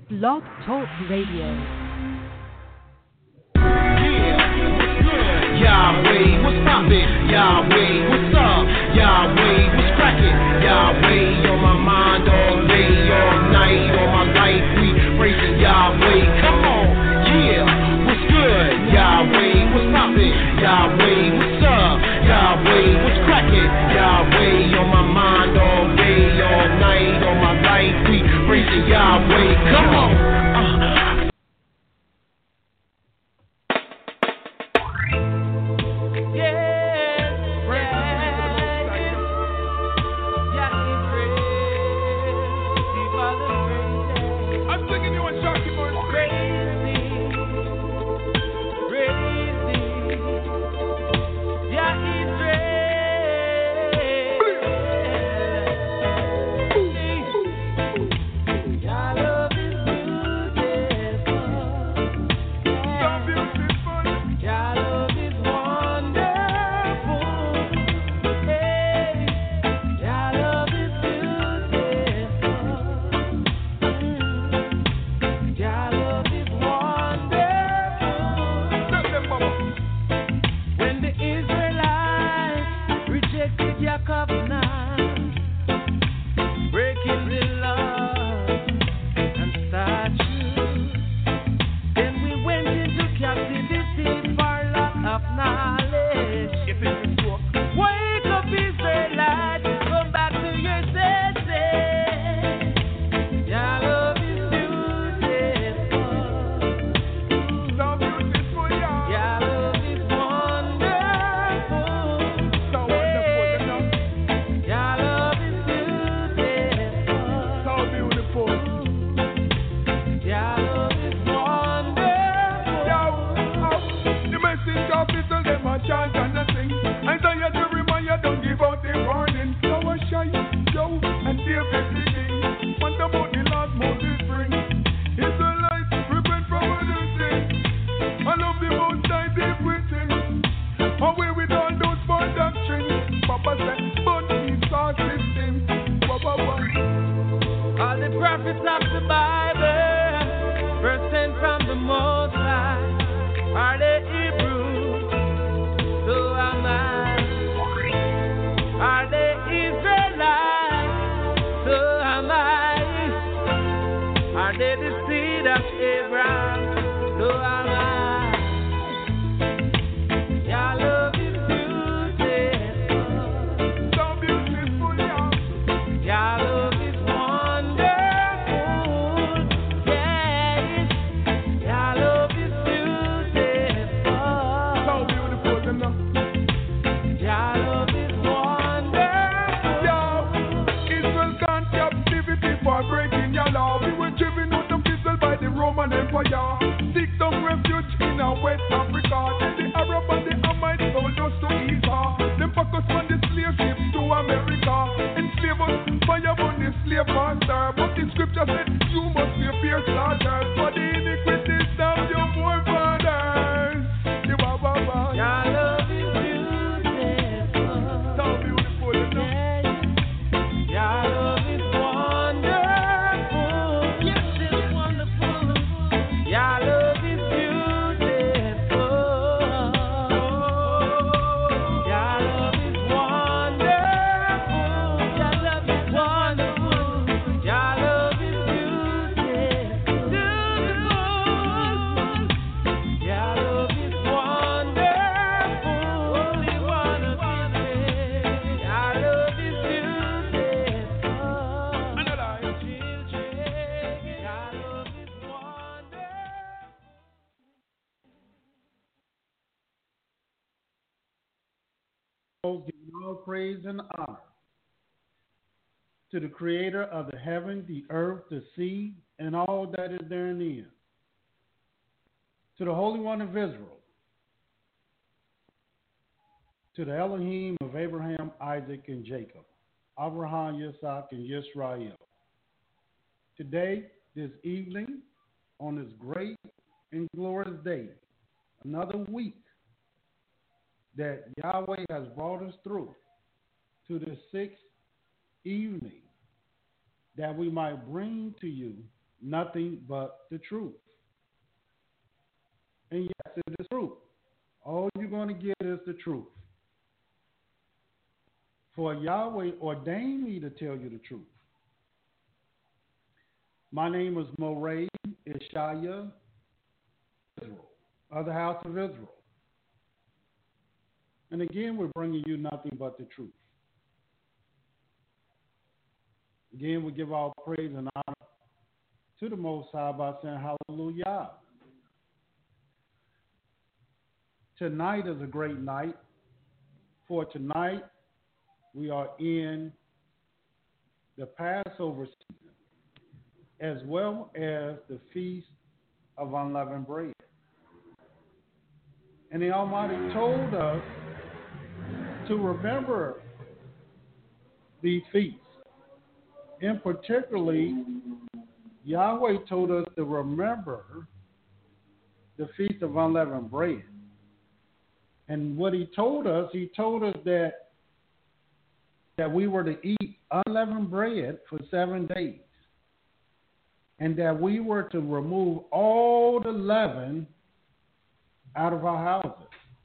Blog Talk Radio. Yahweh, what's poppin'? Yahweh, what's up? Yahweh, what's crackin'? Yahweh, on my mind all day, all night, all my life, we praising Yahweh. Come on, yeah, what's good? Yahweh, what's poppin'? Yahweh, what's up? Yahweh, what's crackin'? Yahweh, on my mind all day, all night, all my life, we praising Yahweh. Come on. Give all praise and honor to the creator of the heaven, the earth, the sea, and all that is therein. To the Holy One of Israel, to the Elohim of Abraham, Isaac, and Jacob, Abraham, Yitzhak, and Yisrael. Today, this evening, on this great and glorious day, another week that Yahweh has brought us through to the sixth evening, that we might bring to you nothing but the truth. And yes, it is true. All you're going to get is the truth. For Yahweh ordained me to tell you the truth. My name is Moray Ishaya Israel, of the house of Israel. And again, we're bringing you nothing but the truth. Again, we give all praise and honor to the Most High by saying hallelujah. Tonight is a great night. For tonight, we are in the Passover season, as well as the Feast of Unleavened Bread. And the Almighty told us to remember these feasts. And particularly, Yahweh told us to remember the Feast of Unleavened Bread. And what he told us that we were to eat unleavened bread for 7 days. And that we were to remove all the leaven out of our houses.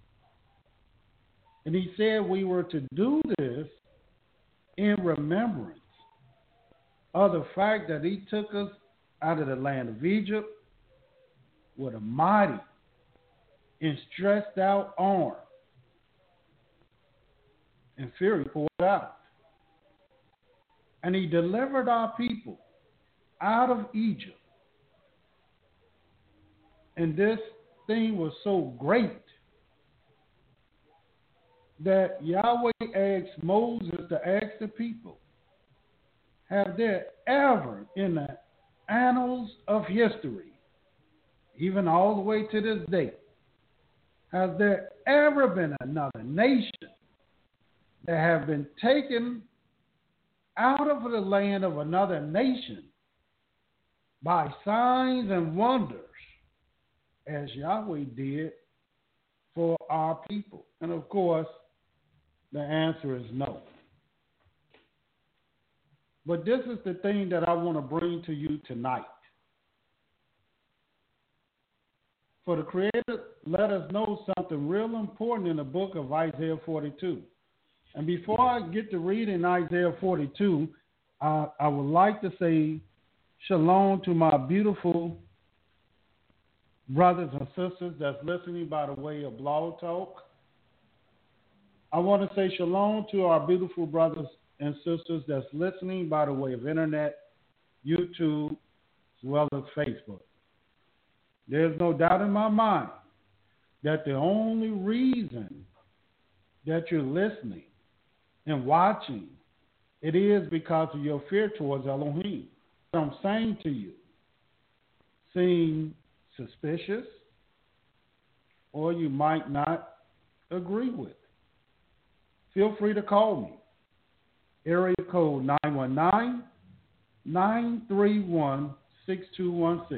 And he said we were to do this in remembrance of the fact that he took us out of the land of Egypt with a mighty and stretched out arm, and fury poured out. And he delivered our people out of Egypt. And this thing was so great that Yahweh asked Moses to ask the people, have there ever in the annals of history, even all the way to this day, has there ever been another nation that have been taken out of the land of another nation by signs and wonders as Yahweh did for our people? And of course, the answer is no. But this is the thing that I want to bring to you tonight. For the Creator let us know something real important in the book of Isaiah 42. And before I get to reading Isaiah 42, I would like to say shalom to my beautiful brothers and sisters that's listening by the way of Blog Talk. I want to say shalom to our beautiful brothers and sisters that's listening by the way of internet, YouTube, as well as Facebook. There's no doubt in my mind that the only reason that you're listening and watching, it is because of your fear towards Elohim. I'm saying to you, seem suspicious, or you might not agree with. Feel free to call me. Area code 919-931-6216.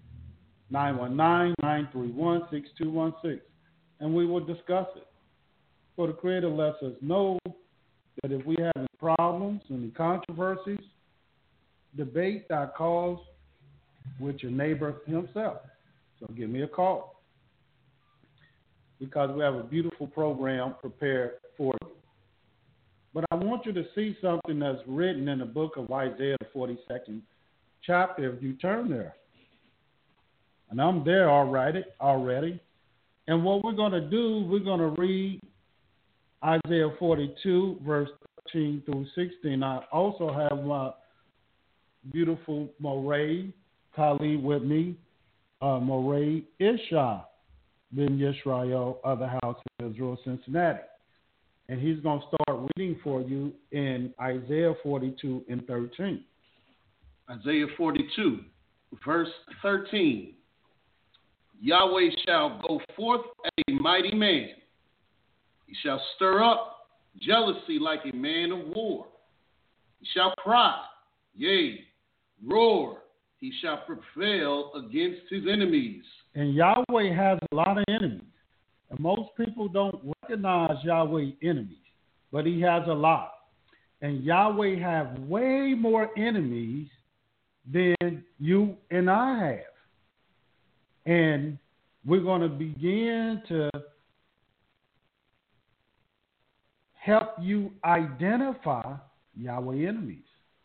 919-931-6216. And we will discuss it. For the Creator lets us know that if we have any problems, any controversies, debate that cause with your neighbor himself. So give me a call, because we have a beautiful program prepared for you. But I want you to see something that's written in the book of Isaiah, the 42nd chapter, if you turn there. And I'm there already. And what we're going to do, we're going to read Isaiah 42, verse 13 through 16. I also have my beautiful Moray colleague with me, Moray Isha Ben Yisrael of the House of Israel, Cincinnati. And he's going to start reading for you in Isaiah 42 and 13. Isaiah 42, verse 13. Yahweh shall go forth a mighty man. He shall stir up jealousy like a man of war. He shall cry, yea, roar. He shall prevail against his enemies. And Yahweh has a lot of enemies. And most people don't recognize Yahweh's enemies, but he has a lot. And Yahweh have way more enemies than you than I have. And we're going to begin to help you identify Yahweh enemies.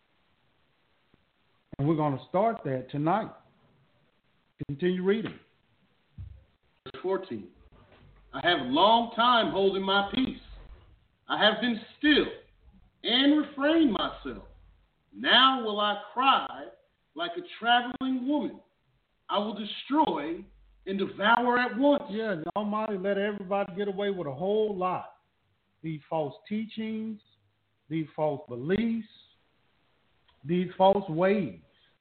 And we're going to start that tonight. Continue reading. Verse 14. I have a long time holding my peace. I have been still and refrained myself. Now will I cry like a traveling woman. I will destroy and devour at once. Yeah, the Almighty let everybody get away with a whole lot. These false teachings, these false beliefs, these false ways.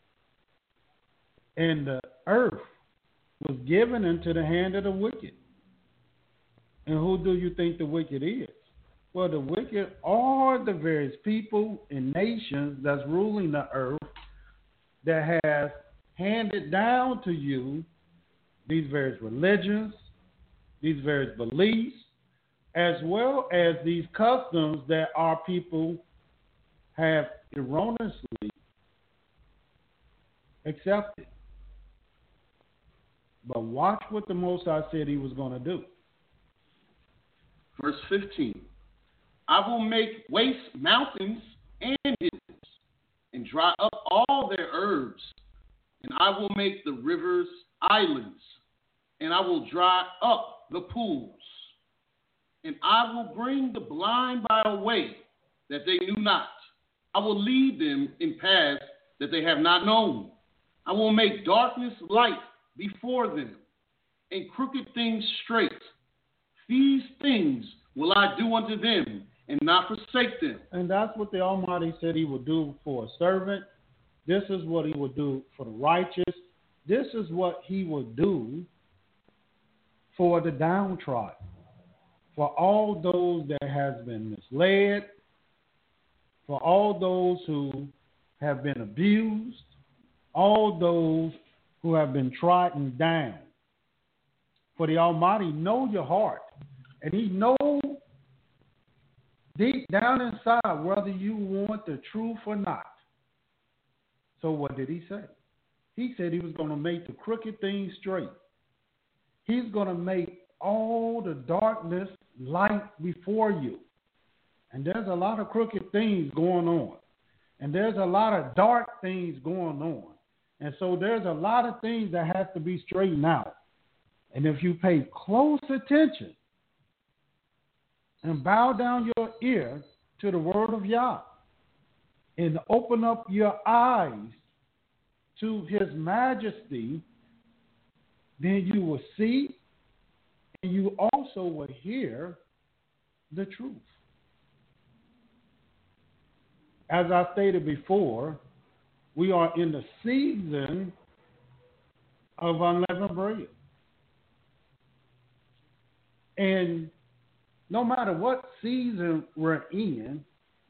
And the earth was given into the hand of the wicked. And who do you think the wicked is? Well, the wicked are the various people and nations that's ruling the earth that has handed down to you these various religions, these various beliefs, as well as these customs that our people have erroneously accepted. But watch what the Most High said he was going to do. Verse 15. I will make waste mountains and hills, and dry up all their herbs, and I will make the rivers islands, and I will dry up the pools, and I will bring the blind by a way that they knew not. I will lead them in paths that they have not known. I will make darkness light before them, and crooked things straight. These things will I do unto them, and not forsake them. And that's what the Almighty said he would do for a servant. This is what he would do for the righteous. This is what he would do for the downtrodden, for all those that has been misled, for all those who have been abused, all those who have been trodden down. For the Almighty know your heart, and he knows deep down inside whether you want the truth or not. So what did he say? He said he was going to make the crooked things straight. He's going to make all the darkness light before you. And there's a lot of crooked things going on. And there's a lot of dark things going on. And so there's a lot of things that have to be straightened out. And if you pay close attention and bow down your ear to the word of Yah and open up your eyes to his majesty, then you will see and you also will hear the truth. As I stated before, we are in the season of unleavened bread. And no matter what season we're in,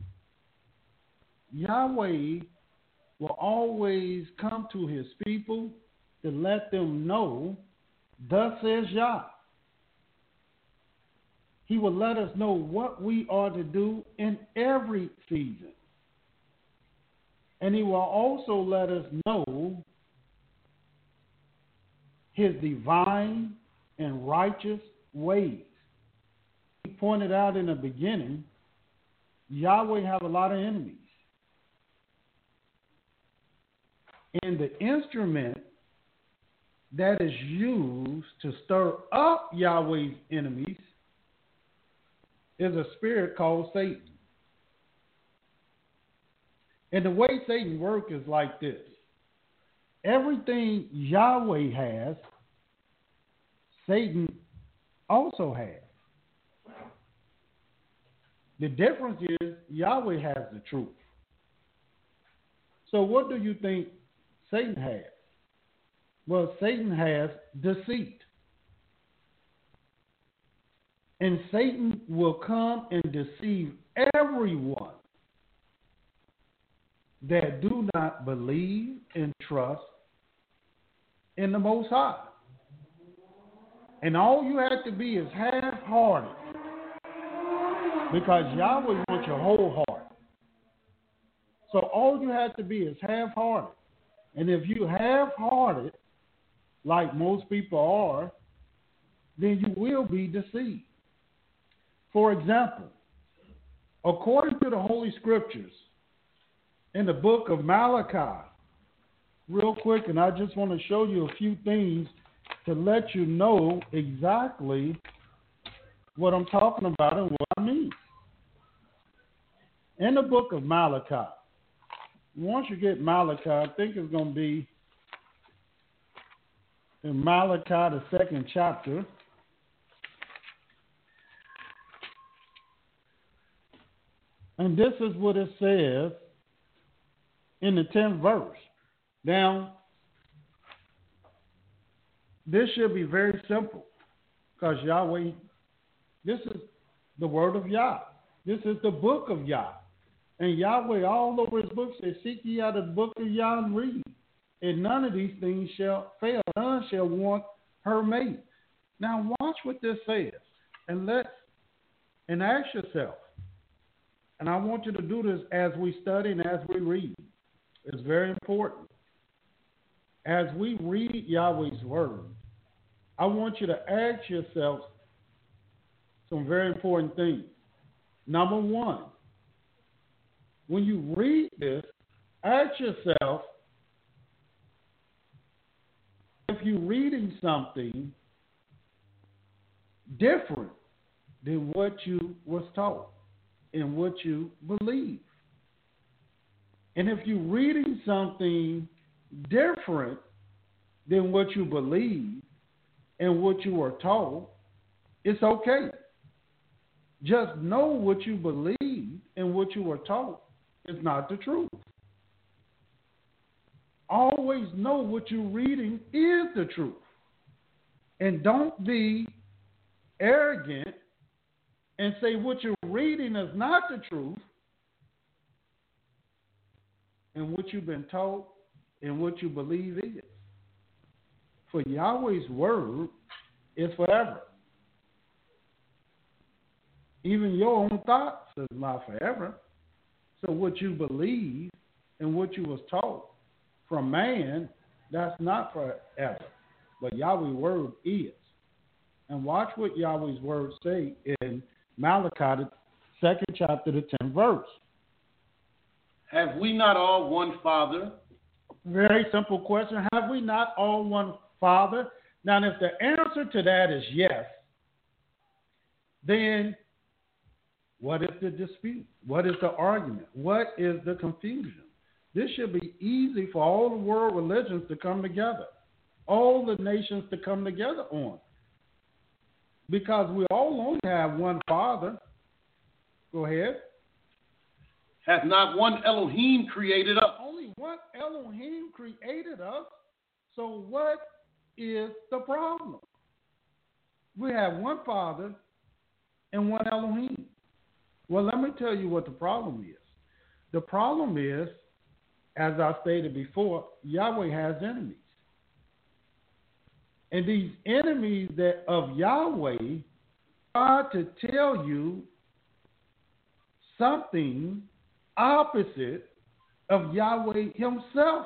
Yahweh will always come to his people to let them know, thus says Yah. He will let us know what we are to do in every season. And he will also let us know his divine and righteous ways. He pointed out in the beginning, Yahweh have a lot of enemies. And the instrument that is used to stir up Yahweh's enemies is a spirit called Satan. And the way Satan works is like this. Everything Yahweh has, Satan also has. The difference is Yahweh has the truth. So what do you think Satan has? Well, Satan has deceit. And Satan will come and deceive everyone that do not believe and trust in the Most High. And all you have to be is half-hearted, because Yahweh wants your whole heart. So all you have to be is half-hearted. And if you half-hearted, like most people are, then you will be deceived. For example, according to the Holy Scriptures, in the book of Malachi, real quick, and I just want to show you a few things to let you know exactly what I'm talking about and what I mean. In the book of Malachi, once you get Malachi, I think it's going to be in Malachi, the 2nd chapter. And this is what it says in the 10th verse. Now, this should be very simple because Yahweh, this is the word of Yah. This is the book of Yah. And Yahweh all over his book says, seek ye out of the book of Yah and read. And none of these things shall fail. None shall want her mate. Now watch what this says. And ask yourself. And I want you to do this as we study and as we read. It's very important. As we read Yahweh's word, I want you to ask yourself some very important things. Number one, when you read this, ask yourself if you're reading something different than what you was taught and what you believe. And if you're reading something different than what you believe and what you were taught, it's okay. Just know what you believe and what you were taught is not the truth. Always know what you're reading is the truth. And don't be arrogant and say what you're reading is not the truth and what you've been taught and what you believe is. For Yahweh's word is forever. Even your own thoughts is not forever. So what you believe and what you was taught from man, that's not forever. But Yahweh's word is. And watch what Yahweh's word say in Malachi, the 2nd chapter, the 10th verse. Have we not all one Father? Very simple question. Have we not all one Father? Now, if the answer to that is yes, then what is the dispute? What is the argument? What is the confusion? This should be easy for all the world religions to come together, all the nations to come together on. Because we all only have one Father. Go ahead. Hath not one Elohim created us? Only one Elohim created us. So what is the problem? We have one Father and one Elohim. Well, let me tell you what the problem is. The problem is, as I stated before, Yahweh has enemies. And these enemies of Yahweh try to tell you something opposite of Yahweh himself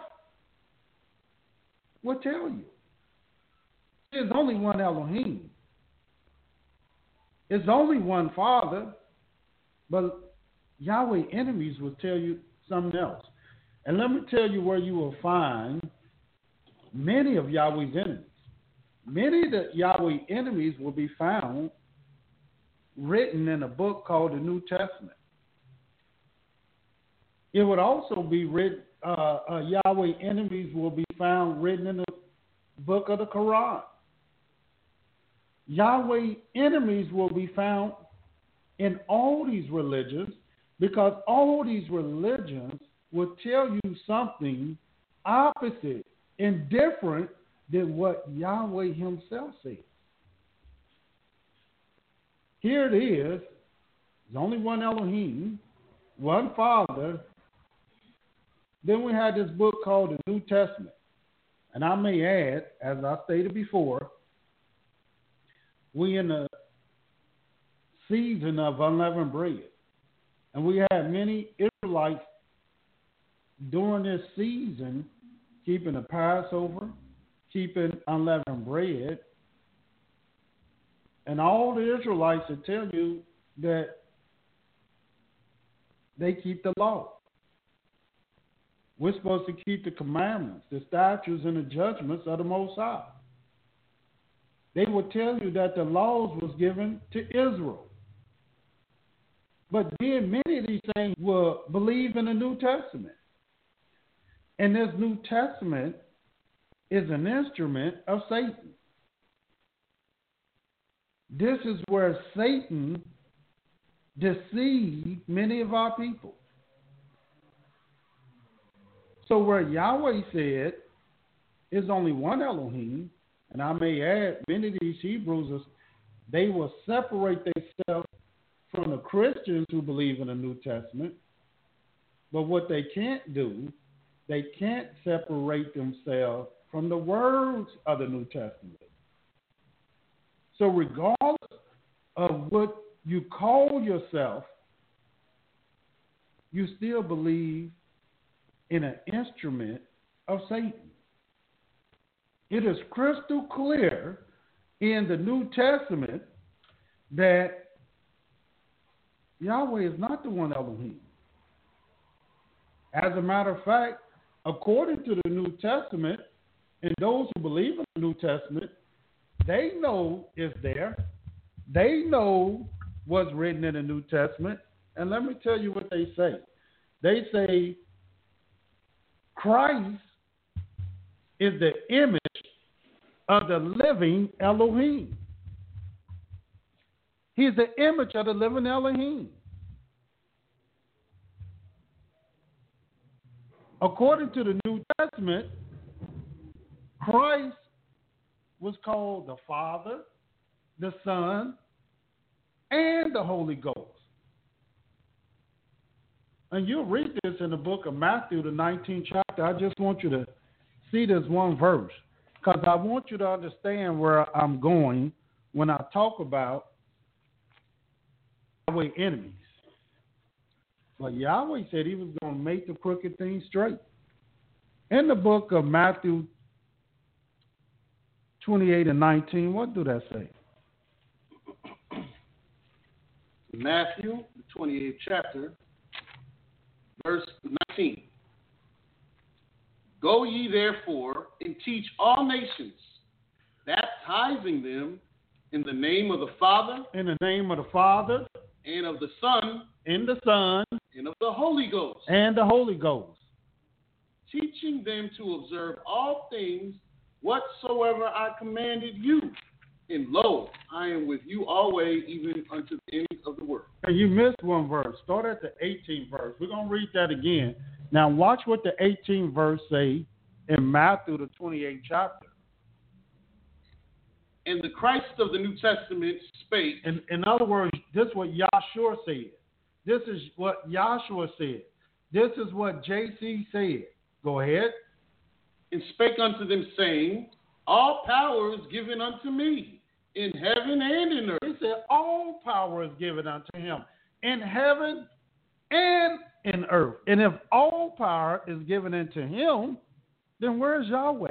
will tell you. There's only one Elohim. There's only one Father. But Yahweh enemies will tell you something else. And let me tell you where you will find many of Yahweh's enemies. Many of the Yahweh enemies will be found written in a book called the New Testament. It would also be written, Yahweh enemies will be found written in the book of the Quran. Yahweh enemies will be found in all these religions because all these religions will tell you something opposite and different than what Yahweh himself says. Here it is. There's only one Elohim, one Father. Then we had this book called the New Testament. And I may add, as I stated before, we in the season of unleavened bread. And we had many Israelites during this season keeping the Passover, keeping unleavened bread. And all the Israelites will tell you that they keep the law. We're supposed to keep the commandments, the statutes, and the judgments of the Most High. They will tell you that the laws was given to Israel. But then many of these things will believe in the New Testament. And this New Testament is an instrument of Satan. This is where Satan deceived many of our people. So where Yahweh said there's only one Elohim, and I may add, many of these Hebrews, they will separate themselves from the Christians who believe in the New Testament. But what they can't do, they can't separate themselves from the words of the New Testament. So regardless of what you call yourself, you still believe in an instrument of Satan. It is crystal clear in the New Testament that Yahweh is not the one Elohim. As a matter of fact, according to the New Testament, and those who believe in the New Testament, they know it's there. They know what's written in the New Testament. And let me tell you what they say. They say Christ is the image of the living Elohim. He's the image of the living Elohim. According to the New Testament, Christ was called the Father, the Son, and the Holy Ghost. And you'll read this in the book of Matthew, the 19th chapter. I just want you to see this one verse, because I want you to understand where I'm going when I talk about Yahweh enemies. But Yahweh said he was going to make the crooked things straight. In the book of Matthew 28 and 19, what do that say? Matthew, the 28th chapter, verse 19. Go ye therefore and teach all nations, baptizing them in the name of the Father, in the name of the Father, and of the Son, and the Son, and of the Holy Ghost, and the Holy Ghost, teaching them to observe all things whatsoever I commanded you. And lo, I am with you always, even unto the end of the world. And you missed one verse. Start at the 18th verse. We're going to read that again. Now watch what the 18th verse say in Matthew, the 28th chapter. And the Christ of the New Testament spake. In other words, this is what Yahshua said. This is what Yahshua said. This is what JC said. Go ahead. And spake unto them, saying, all power is given unto me in heaven and in earth. He said, all power is given unto him in heaven and in earth. And if all power is given unto him, then where's Yahweh?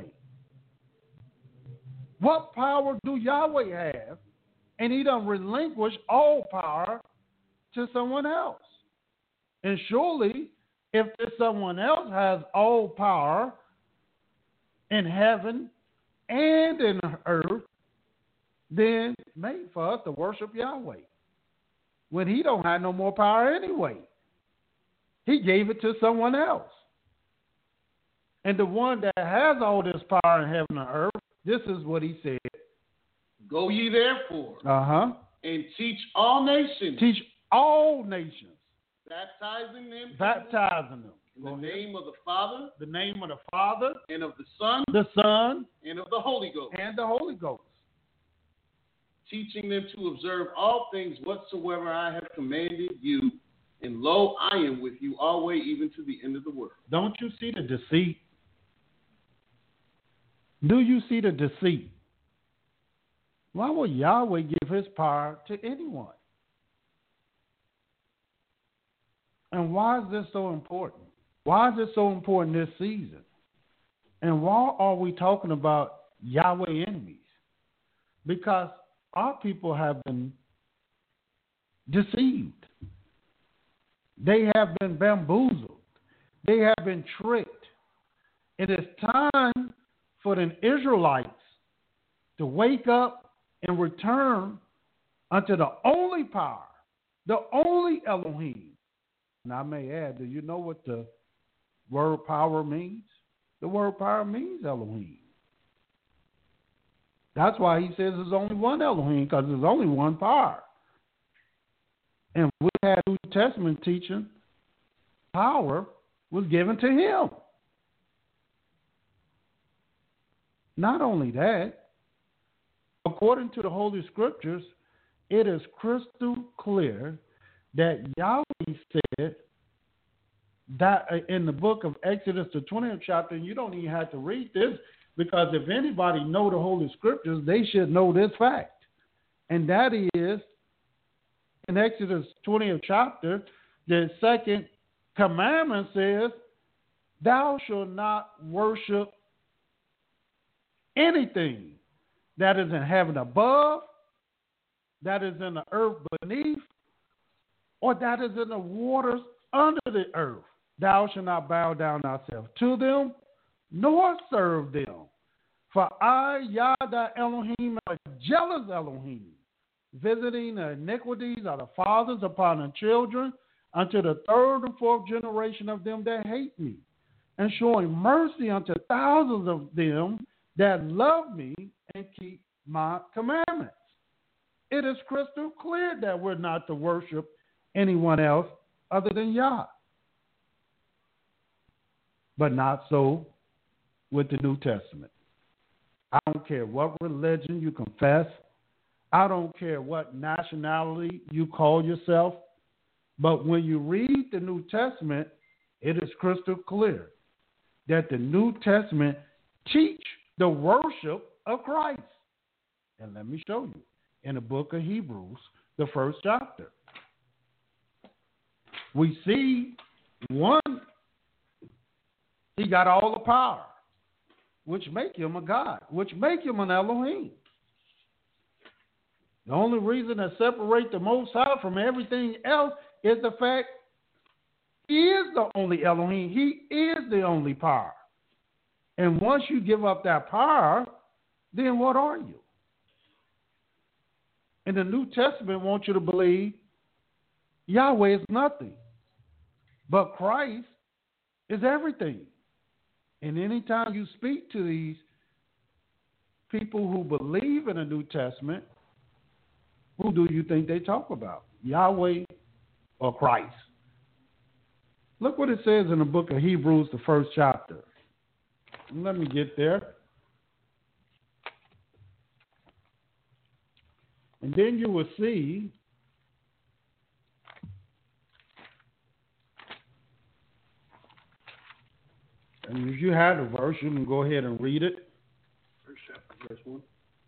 What power do Yahweh have? And he done relinquish all power to someone else. And surely, if someone else has all power in heaven and in earth, then made for us to worship Yahweh. When he don't have no more power anyway. He gave it to someone else. And the one that has all this power in heaven and earth, this is what he said. Go ye therefore, and teach all nations. Teach all nations. Baptizing them. In the name of the Father. The name of the Father. And of the Son. The Son. And of the Holy Ghost. And the Holy Ghost. Teaching them to observe all things whatsoever I have commanded you. And lo, I am with you always, even to the end of the world. Don't you see the deceit? Do you see the deceit? Why would Yahweh give his power to anyone? And why is this so important? Why is it so important this season? And why are we talking about Yahweh enemies? Because our people have been deceived. They have been bamboozled. They have been tricked. It is time for the Israelites to wake up and return unto the only power, the only Elohim. And I may add, do you know what the word power means? The word power means Elohim. That's why he says there's only one Elohim, because there's only one power. And we had New Testament teaching, power was given to him. Not only that, according to the Holy Scriptures, it is crystal clear that Yahweh said that in the book of Exodus, the 20th chapter, and you don't even have to read this, because if anybody know the Holy Scriptures, they should know this fact. And that is, in Exodus 20th chapter, the second commandment says, thou shalt not worship anything that is in heaven above, that is in the earth beneath, or that is in the waters under the earth. Thou shalt not bow down thyself to them, nor serve them. For I, Yah, thy Elohim, am a jealous Elohim, visiting the iniquities of the fathers upon the children, unto the third and fourth generation of them that hate me, and showing mercy unto thousands of them that love me and keep my commandments. It is crystal clear that we're not to worship anyone else other than Yah. But not so with the New Testament. I don't care what religion you confess. I don't care what nationality you call yourself. But when you read the New Testament, it is crystal clear that the New Testament teach the worship of Christ. And let me show you in the book of Hebrews, the first chapter. We see one, he got all the power, which make him a God, which make him an Elohim. The only reason that separates the Most High from everything else is the fact he is the only Elohim. He is the only power. And once you give up that power, then what are you? And the New Testament wants you to believe Yahweh is nothing, but Christ is everything. And anytime you speak to these people who believe in the New Testament, who do you think they talk about? Yahweh or Christ? Look what it says in the book of Hebrews, the first chapter. Let me get there. And then you will see and if you have the verse, you can go ahead and read it. First chapter, verse 1.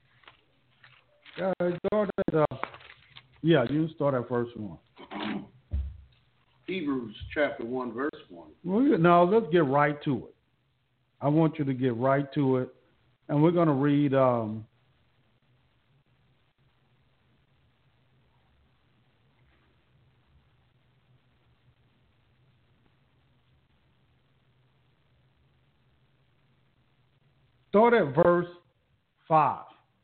You can start at verse 1. Hebrews chapter 1, verse 1. Well, no, let's get right to it. I want you to get right to it. And we're going to read start at verse 5.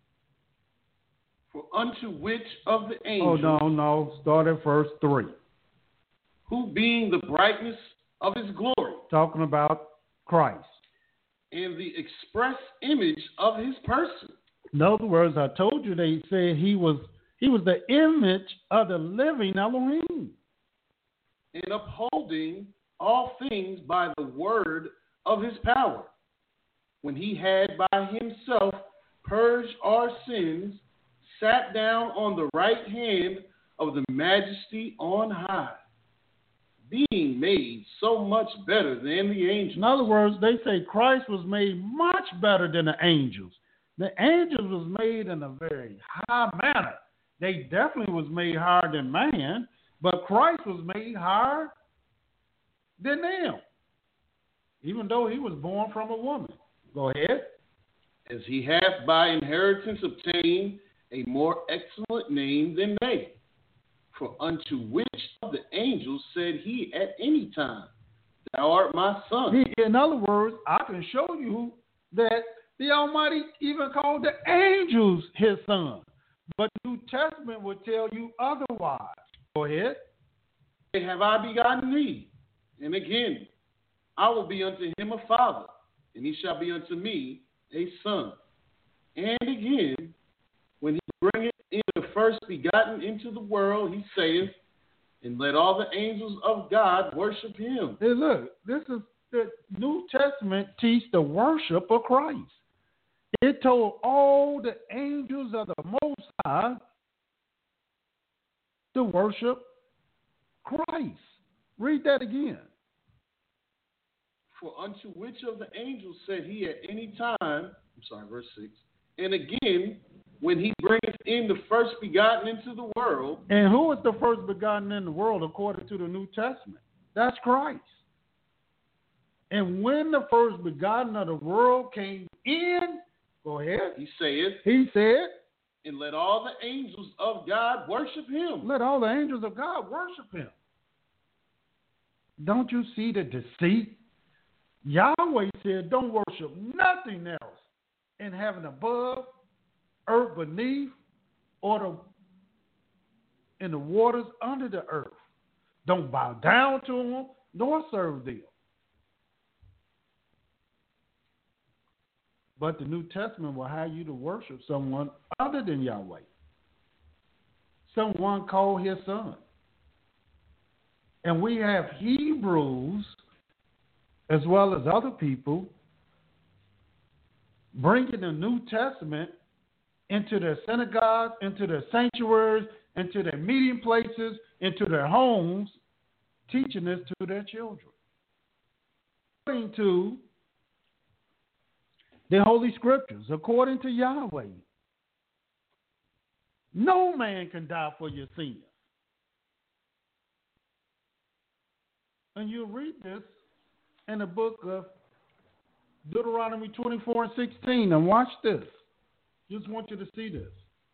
For unto which of the angels... Oh, no. Start at verse 3. Who being the brightness of his glory... Talking about Christ. And the express image of his person. In other words, I told you they said he was the image of the living Elohim. And upholding all things by the word of his power. When he had by himself purged our sins, sat down on the right hand of the majesty on high, being made so much better than the angels. In other words, they say Christ was made much better than the angels. The angels was made in a very high manner. They definitely was made higher than man, but Christ was made higher than them, even though he was born from a woman. Go ahead. as he hath by inheritance obtained a more excellent name than they. For unto which of the angels said he at any time, Thou art my son? In other words, I can show you that the Almighty even called the angels his son. But the New Testament would tell you otherwise. Go ahead. Have I begotten thee? And again, I will be unto him a father, and he shall be unto me a son. And again, when he bringeth in the first begotten into the world, he saith, and let all the angels of God worship him. Hey, look, this is the New Testament teach the worship of Christ. It told all the angels of the Most High to worship Christ. Read that again. For unto which of the angels said he at any time, verse 6, and again, when he bringeth in the first begotten into the world. And who is the first begotten in the world according to the New Testament? That's Christ. And when the first begotten of the world came in, go ahead. He said, and let all the angels of God worship him. Let all the angels of God worship him. Don't you see the deceit? Yahweh said, don't worship nothing else in heaven above, earth beneath, or in the waters under the earth. Don't bow down to them, nor serve them. But the New Testament will have you to worship someone other than Yahweh. Someone called his son. And we have Hebrews, as well as other people, bringing the New Testament into their synagogues, into their sanctuaries, into their meeting places, into their homes, teaching this to their children. According to the Holy Scriptures, according to Yahweh, no man can die for your sins. And you'll read this in the book of Deuteronomy 24 and 16. And watch this. Just want you to see this.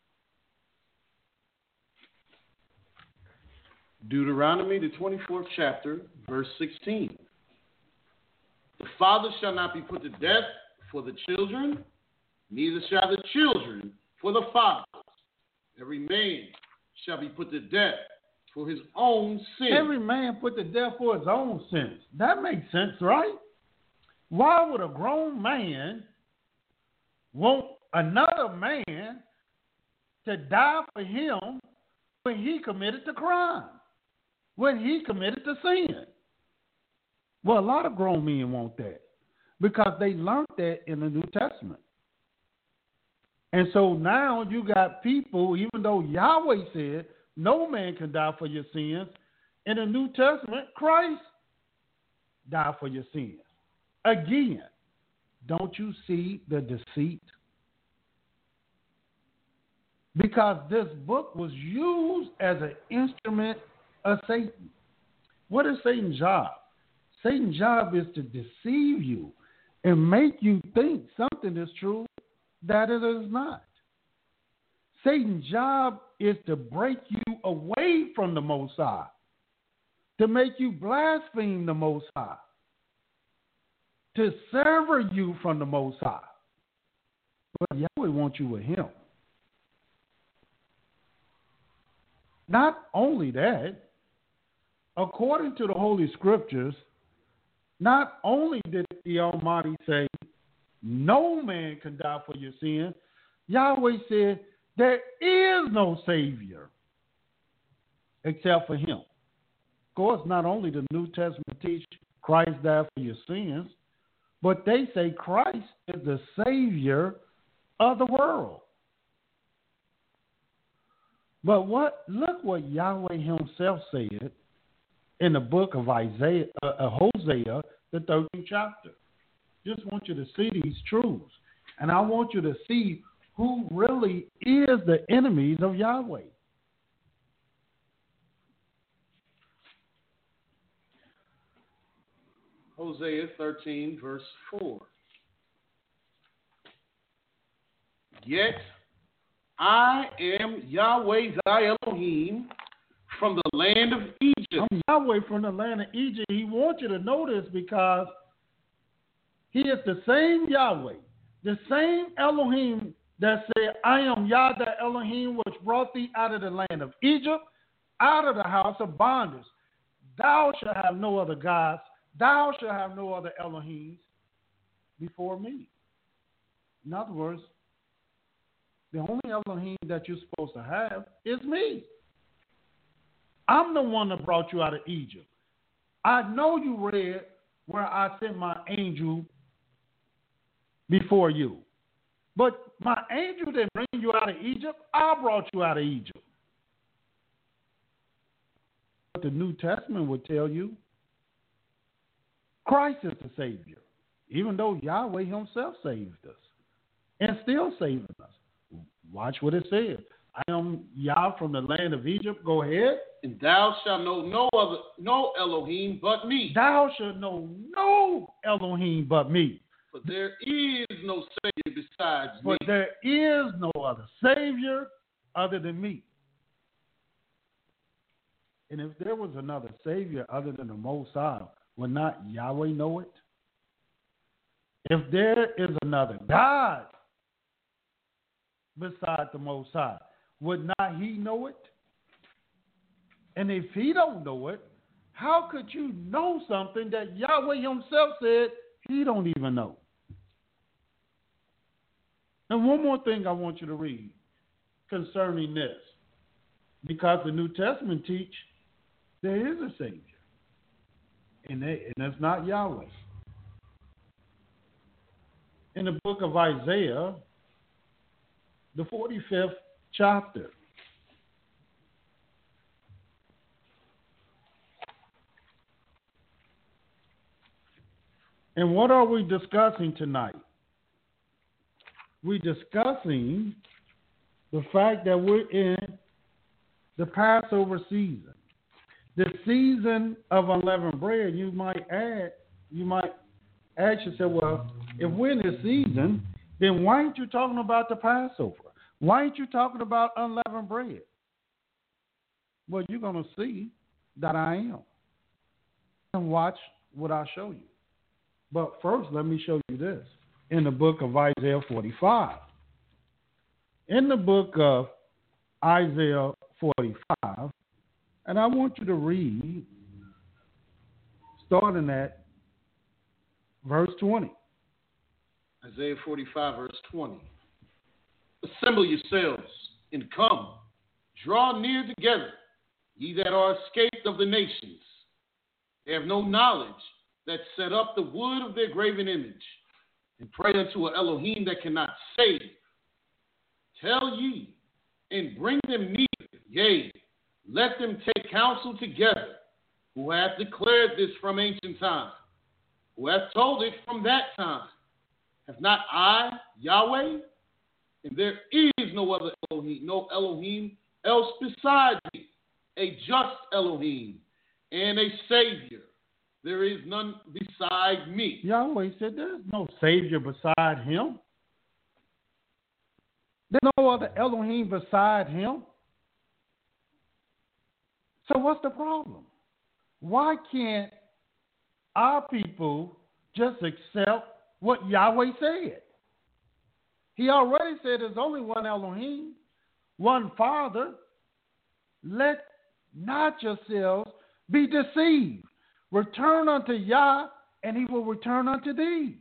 Deuteronomy, the 24th chapter, verse 16. The father shall not be put to death for the children, neither shall the children for the fathers. Every man shall be put to death for his own sin. Every man put to death for his own sins. That makes sense, right? Why would a grown man want another man to die for him when he committed the crime, when he committed the sin? Well, a lot of grown men want that because they learned that in the New Testament. And so now you got people, even though Yahweh said no man can die for your sins, in the New Testament, Christ died for your sins. Again, don't you see the deceit? Because this book was used as an instrument of Satan. What is Satan's job? Satan's job is to deceive you and make you think something is true that it is not. Satan's job is to break you away from the Most High, to make you blaspheme the Most High, to sever you from the Most High. But Yahweh wants you with him. Not only that, according to the Holy Scriptures, not only did the Almighty say, no man can die for your sins, Yahweh said, there is no Savior except for him. Of course, not only the New Testament teach Christ died for your sins, but they say Christ is the Savior of the world. But look what Yahweh himself said in the book of Hosea, the 13th chapter. Just want you to see these truths. And I want you to see who really is the enemies of Yahweh. Hosea 13, verse 4. Yet I am Yahweh thy Elohim from the land of Egypt. I'm Yahweh from the land of Egypt. He wants you to know this because he is the same Yahweh, the same Elohim that said, I am Yah the Elohim which brought thee out of the land of Egypt, out of the house of bondage. Thou shalt have no other gods. Thou shalt have no other Elohims before me. In other words, the only Elohim that you're supposed to have is me. I'm the one that brought you out of Egypt. I know you read where I sent my angel before you. But my angel didn't bring you out of Egypt. I brought you out of Egypt. But the New Testament would tell you Christ is the Savior, even though Yahweh himself saved us and still saving us. Watch what it says. I am Yah from the land of Egypt. Go ahead. And thou shalt know no Elohim but me. Thou shalt know no Elohim but me. For there is no Savior besides me. For there is no other Savior other than me. And if there was another Savior other than the Most High, would not Yahweh know it? If there is another God beside the Most High, would not he know it? And if he don't know it, how could you know something that Yahweh himself said he don't even know? And one more thing I want you to read concerning this, because the New Testament teach there is a Savior, and it's not Yahweh. In the book of Isaiah, the 45th chapter, and what are we discussing tonight? We're discussing the fact that we're in the Passover season, the season of unleavened bread. You might ask yourself, well, if we're in this season, then why aren't you talking about the Passover? Why aren't you talking about unleavened bread? Well, you're going to see that I am. And watch what I show you. But first, let me show you this. In the book of Isaiah 45. In the book of Isaiah 45, and I want you to read, starting at verse 20. Isaiah 45, verse 20. Assemble yourselves and come, draw near together, ye that are escaped of the nations. They have no knowledge that set up the wood of their graven image, and pray unto an Elohim that cannot save. Tell ye, and bring them near, yea, let them take counsel together, who hath declared this from ancient time, who hath told it from that time. Have not I, Yahweh? And there is no other Elohim, no Elohim else beside me, a just Elohim and a Savior. There is none beside me. Yahweh said there's no Savior beside him. There's no other Elohim beside him. So what's the problem? Why can't our people just accept what Yahweh said? He already said there's only one Elohim, one Father. Let not yourselves be deceived. Return unto Yah, and he will return unto thee.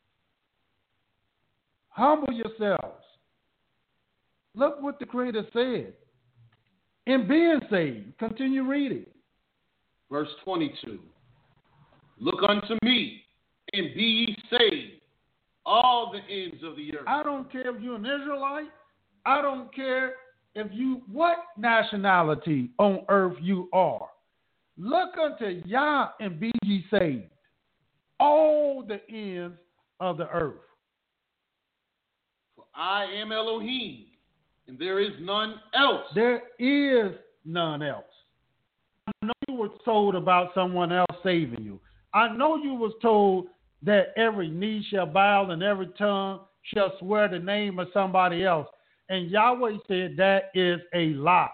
Humble yourselves. Look what the Creator said. In being saved, continue reading. Verse 22. Look unto me, and be ye saved, all the ends of the earth. I don't care if you're an Israelite. I don't care if you, what nationality on earth you are. Look unto Yah and be ye saved, all the ends of the earth. For I am Elohim, and there is none else. There is none else. I know you were told about someone else saving you. I know you was told that every knee shall bow and every tongue shall swear the name of somebody else. And Yahweh said that is a lie.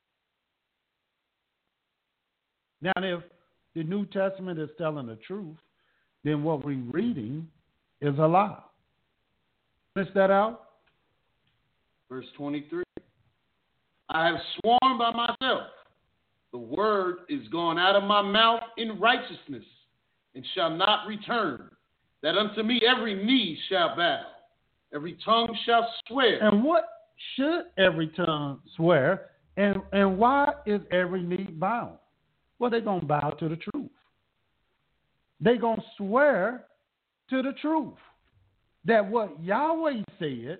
Now, if the New Testament is telling the truth, then what we're reading is a lie. Miss that out? Verse 23. I have sworn by myself, the word is gone out of my mouth in righteousness, and shall not return, that unto me every knee shall bow, every tongue shall swear. And what should every tongue swear? And why is every knee bound? Well, they're going to bow to the truth. They're going to swear to the truth that what Yahweh said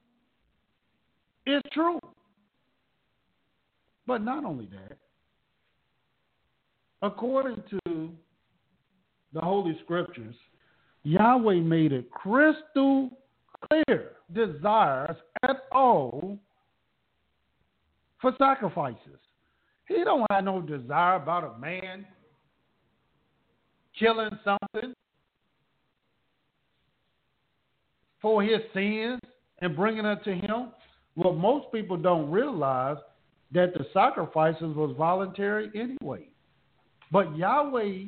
is true. But not only that, according to the Holy Scriptures, Yahweh made it crystal clear desires at all for sacrifices. He don't have no desire about a man killing something for his sins and bringing it to him. Well, most people don't realize that the sacrifices was voluntary anyway. But Yahweh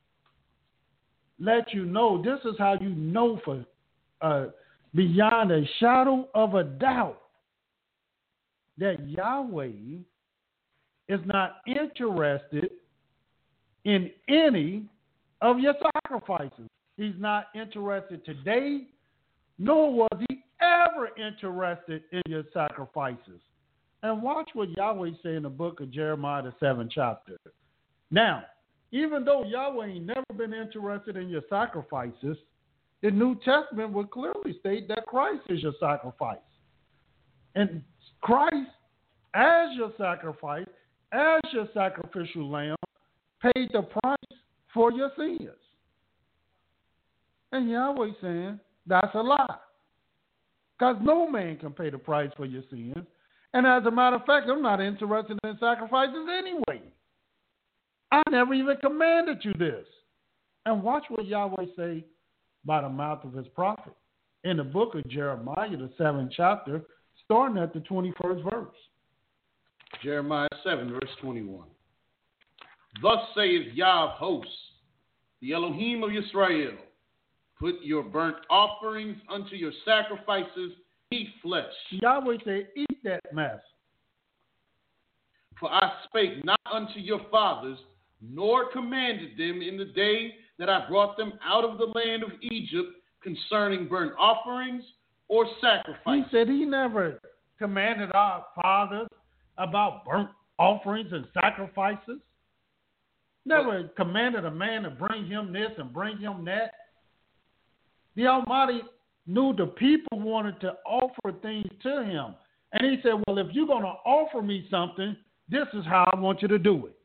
let you know, this is how you know for beyond a shadow of a doubt that Yahweh is not interested in any of your sacrifices. He's not interested today, nor was he ever interested in your sacrifices. And watch what Yahweh say in the book of Jeremiah, the 7th chapter. Now, even though Yahweh ain't never been interested in your sacrifices, the New Testament would clearly state that Christ is your sacrifice. And Christ, as your sacrifice, as your sacrificial lamb, paid the price for your sins. And Yahweh saying, that's a lie. Because no man can pay the price for your sins. And as a matter of fact, I'm not interested in sacrifices anyway. I never even commanded you this. And watch what Yahweh say by the mouth of his prophet. In the book of Jeremiah, the 7th chapter, starting at the 21st verse. Jeremiah 7, verse 21. Thus saith Yah of hosts, the Elohim of Israel, put your burnt offerings unto your sacrifices, eat flesh. Yahweh said, eat that mess. For I spake not unto your fathers, nor commanded them in the day that I brought them out of the land of Egypt concerning burnt offerings or sacrifices. He said he never commanded our fathers about burnt offerings and sacrifices. Never commanded a man to bring him this and bring him that. The Almighty knew the people wanted to offer things to him. And he said, well, if you're going to offer me something, this is how I want you to do it.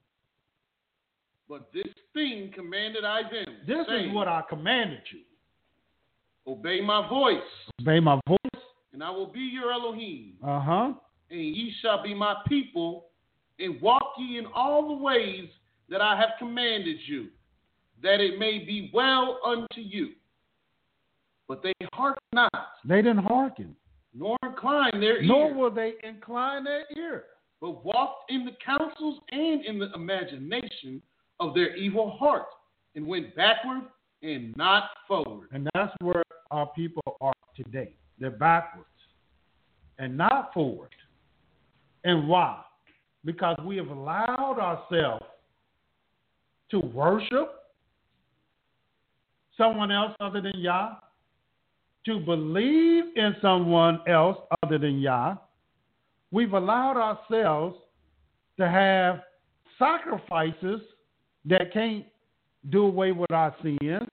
But this thing commanded I them. This saying, is what I commanded you. Obey my voice. Obey my voice. And I will be your Elohim. Uh-huh. And ye shall be my people, and walk ye in all the ways that I have commanded you, that it may be well unto you. But they hearken not. They didn't hearken. Nor incline their ear. Nor will they incline their ear. But walked in the counsels and in the imagination of their evil heart, and went backward and not forward. And that's where our people are today. They're backwards and not forward. And why? Because we have allowed ourselves to worship someone else other than Yah, to believe in someone else other than Yah. We've allowed ourselves to have sacrifices that can't do away with our sins.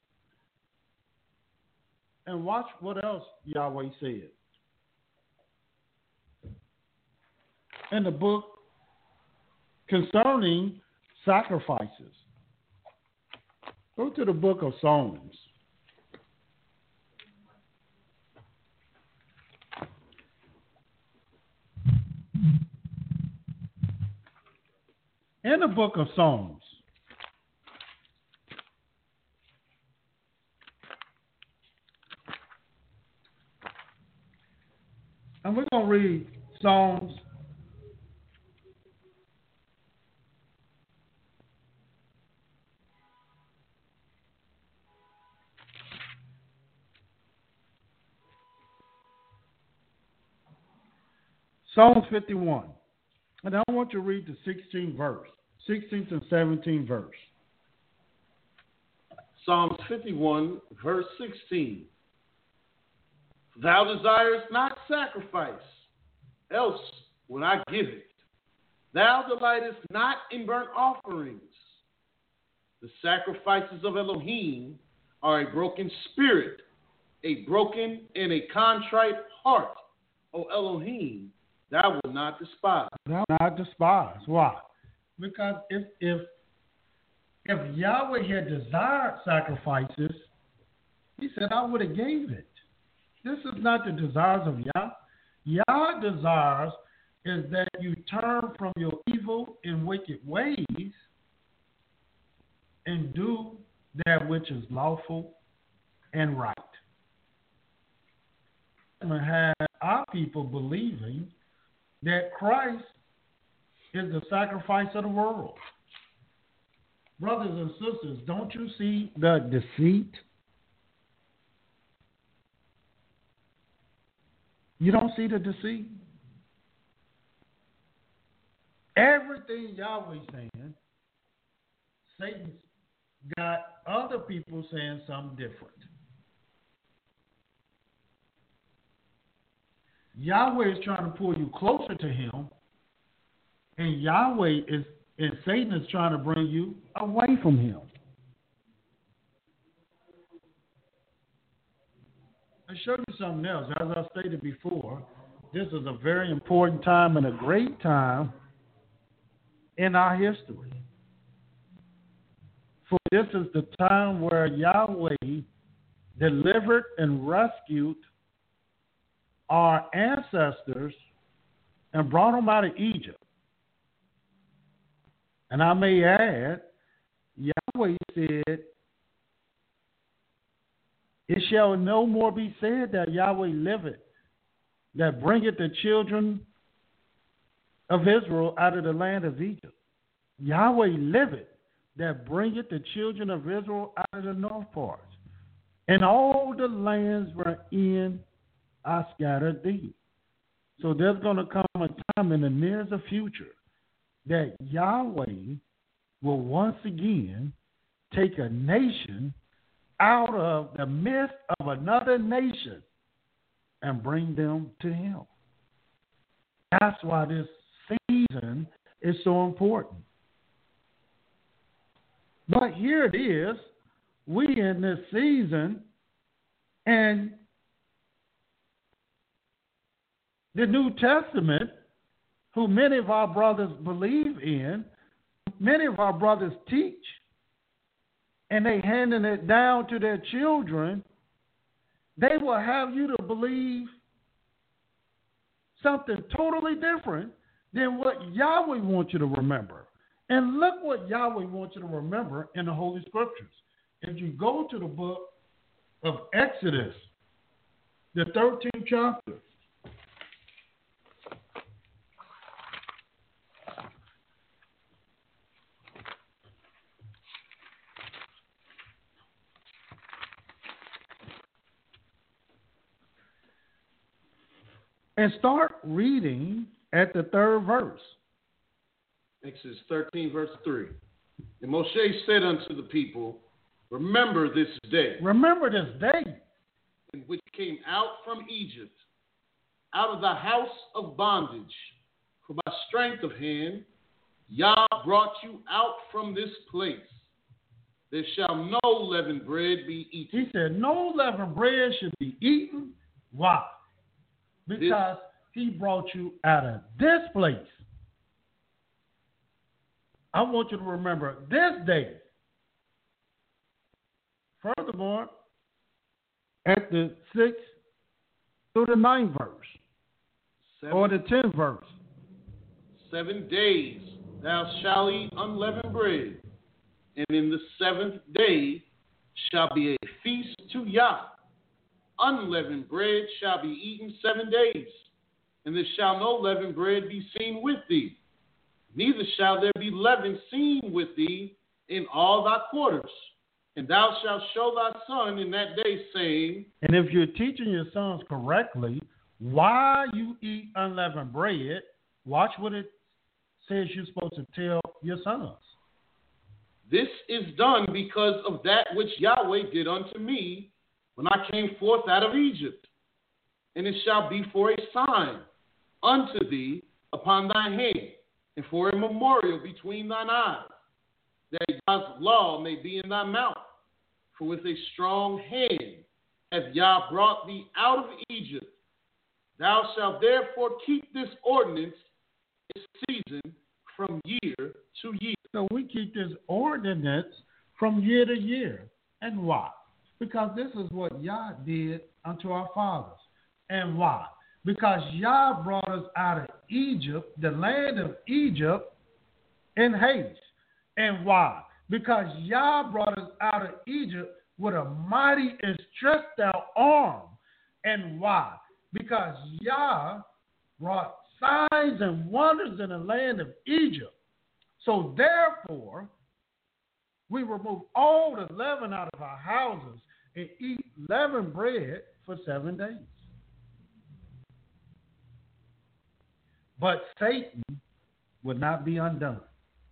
And watch what else Yahweh said. In the book concerning sacrifices. Go to the book of Psalms. In the book of Psalms, And we're going to read Psalms 51. And I want you to read the 16th verse, 16th and 17th verse. Psalms 51, verse 16. Thou desirest not sacrifice, else would I give it. Thou delightest not in burnt offerings. The sacrifices of Elohim are a broken spirit, a broken and a contrite heart. O Elohim, thou wilt not despise. Thou wilt not despise. Why? Because if Yahweh had desired sacrifices, he said, I would have gave it. This is not the desires of Yah. Yah desires is that you turn from your evil and wicked ways and do that which is lawful and right. We have our people believing that Christ is the sacrifice of the world. Brothers and sisters, don't you see the deceit? You don't see the deceit? Everything Yahweh's saying, Satan's got other people saying something different. Yahweh is trying to pull you closer to him, and Satan is trying to bring you away from him. I'll show you something else. As I stated before, this is a very important time and a great time in our history. For this is the time where Yahweh delivered and rescued our ancestors and brought them out of Egypt. And I may add, Yahweh said, it shall no more be said that Yahweh liveth, that bringeth the children of Israel out of the land of Egypt. Yahweh liveth, that bringeth the children of Israel out of the north parts, and all the lands wherein I scattered thee. So there's going to come a time in the nearest future that Yahweh will once again take a nation out of the midst of another nation and bring them to him. That's why this season is so important. But here it is, we in this season, and the New Testament, who many of our brothers believe in, many of our brothers teach, and they handing it down to their children, they will have you to believe something totally different than what Yahweh wants you to remember. And look what Yahweh wants you to remember in the Holy Scriptures. If you go to the book of Exodus, the 13th chapter, and start reading at the 3rd verse. Exodus 13, verse 3. And Moshe said unto the people, remember this day. Remember this day. In which came out from Egypt, out of the house of bondage. For by strength of hand, Yah brought you out from this place. There shall no leavened bread be eaten. He said, no leavened bread should be eaten. Why? Because he brought you out of this place. I want you to remember this day. Furthermore, at the 6th through the 9th verse, or the 10th verse. 7 days thou shalt eat unleavened bread, and in the 7th day shall be a feast to Yah. Unleavened bread shall be eaten 7 days. and there shall no leavened bread be seen with thee. Neither shall there be leaven seen with thee in all thy quarters. And thou shalt show thy son in that day, saying, and if you're teaching your sons correctly, why you eat unleavened bread, watch what it says you're supposed to tell your sons. this is done because of that which Yahweh did unto me when I came forth out of Egypt. And it shall be for a sign unto thee upon thy hand, and for a memorial between thine eyes, that God's law may be in thy mouth. For with a strong hand hath Yah brought thee out of Egypt. Thou shalt therefore keep this ordinance this season from year to year. So we keep this ordinance from year to year. And why? Because this is what Yah did unto our fathers. And why? Because Yah brought us out of Egypt, the land of Egypt, in haste. And why? Because Yah brought us out of Egypt with a mighty and stretched out arm. And why? Because Yah brought signs and wonders in the land of Egypt. So therefore, we remove all the leaven out of our houses and eat leavened bread for 7 days. But Satan would not be undone.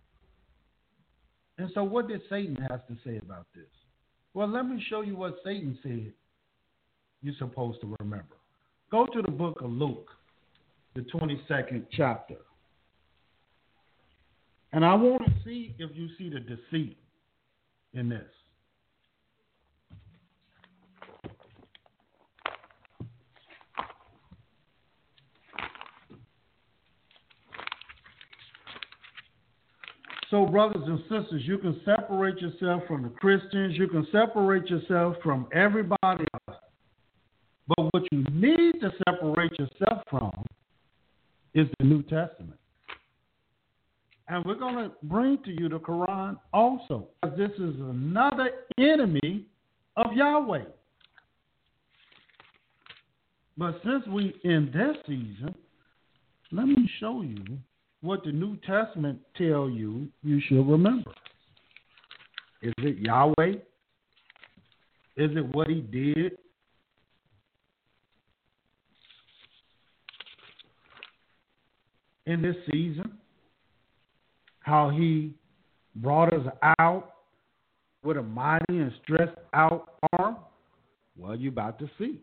And so what did Satan have to say about this? Well, let me show you what Satan said you're supposed to remember. Go to the book of Luke, the 22nd chapter. And I want to see if you see the deceit in this. So, brothers and sisters, you can separate yourself from the Christians. You can separate yourself from everybody else. But what you need to separate yourself from is the New Testament. And we're going to bring to you the Quran also. This is another enemy of Yahweh. But since we in this season, let me show you what the New Testament tell you should remember. Is it Yahweh? Is it what he did? In this season? How he brought us out with a mighty and stretched out arm? Well, you're about to see.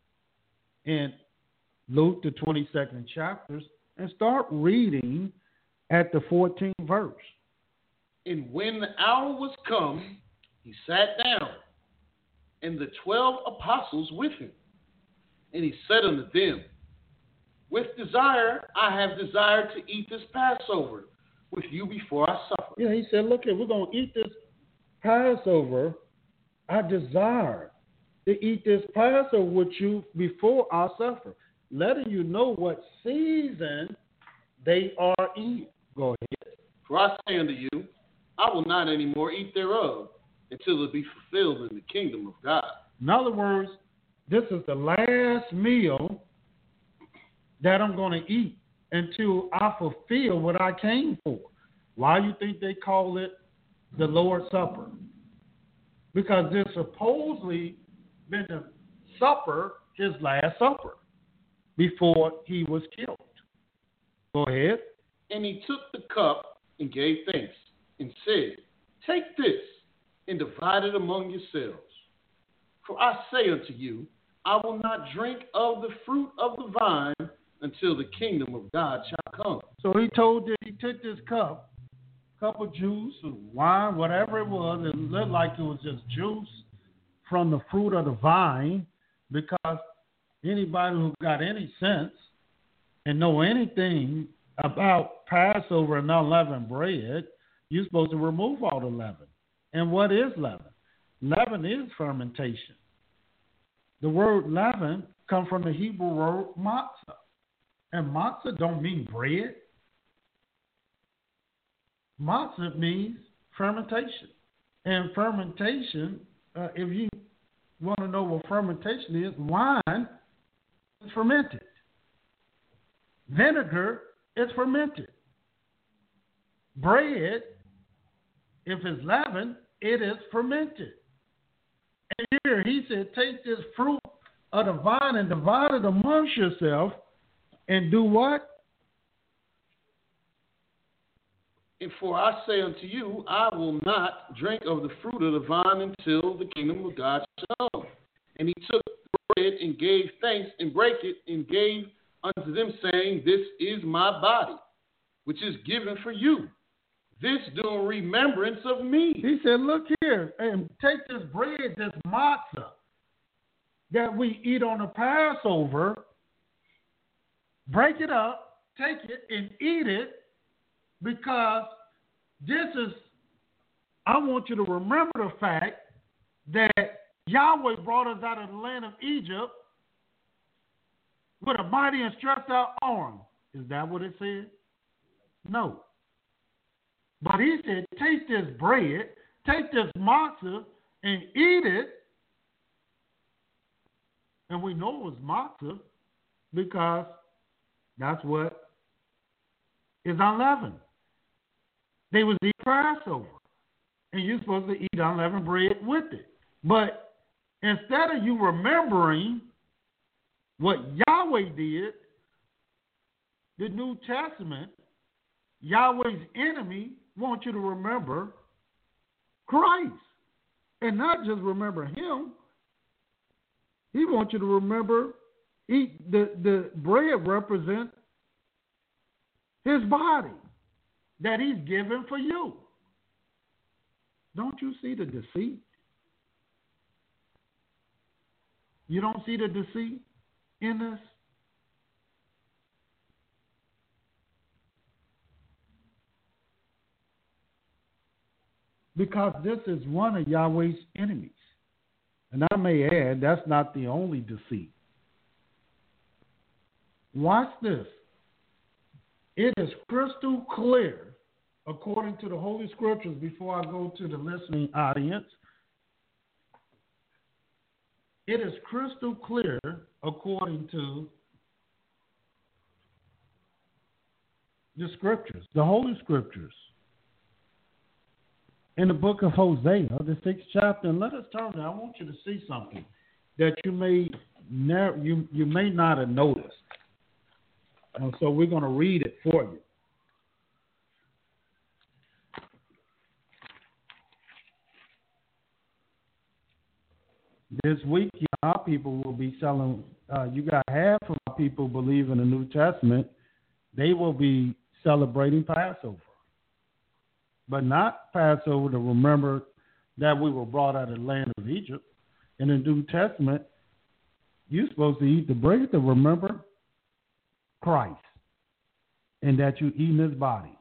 In Luke, the 22nd chapters, and start reading at the 14th verse. And when the hour was come, he sat down, and the 12 apostles with him. And he said unto them, with desire I have desired to eat this Passover with you before I suffer. Yeah, he said, look, we're going to eat this Passover. I desire to eat this Passover with you before I suffer. Letting you know what season they are in. Go ahead. For I say unto you, I will not any more eat thereof until it be fulfilled in the kingdom of God. In other words, this is the last meal that I'm going to eat until I fulfill what I came for. Why do you think they call it the Lord's Supper? Because there's supposedly been a supper, his last supper, before he was killed. Go ahead. And he took the cup and gave thanks and said, take this and divide it among yourselves. For I say unto you, I will not drink of the fruit of the vine until the kingdom of God shall come. So he told that he took this cup of juice or wine, whatever it was. It looked like it was just juice from the fruit of the vine, because anybody who got any sense and know anything about Passover and unleavened bread, you're supposed to remove all the leaven. And what is leaven? Leaven is fermentation. The word leaven comes from the Hebrew word matzah. And matzah don't mean bread. Matzah means fermentation. And fermentation, if you want to know what fermentation is, wine is fermented. Vinegar is fermented. Bread, if it's leavened, it is fermented. And here he said, take this fruit of the vine and divide it amongst yourself and do what? And for I say unto you, I will not drink of the fruit of the vine until the kingdom of God shall come. And he took bread and gave thanks and brake it and gave unto them, saying, this is my body, which is given for you. This do in remembrance of me. He said, look here, and take this bread, this matzah, that we eat on the Passover, break it up, take it, and eat it, because this is, I want you to remember the fact that Yahweh brought us out of the land of Egypt with a mighty and stretched out arm. Is that what it said? No. But he said, take this bread, take this matzah, and eat it. And we know it was matzah because that's what is unleavened. They was eating Passover. And you're supposed to eat unleavened bread with it. But instead of you remembering what Yahweh did, the New Testament, Yahweh's enemy wants you to remember Christ. And not just remember him. He wants you to remember the bread represents his body that he's given for you. Don't you see the deceit? You don't see the deceit in this? Because this is one of Yahweh's enemies. And I may add, that's not the only deceit. Watch this. It is crystal clear, according to the Holy Scriptures, before I go to the listening audience. It is crystal clear, according to the Scriptures, the Holy Scriptures. In the book of Hosea, the 6th chapter, and let us turn there. I want you to see something that you may not have noticed. And so we're going to read it for you. This week, our people will be selling, you got half of our people believe in the New Testament. They will be celebrating Passover. But not Passover to remember that we were brought out of the land of Egypt. In the New Testament, you're supposed to eat the bread to remember Christ and that you eat his body.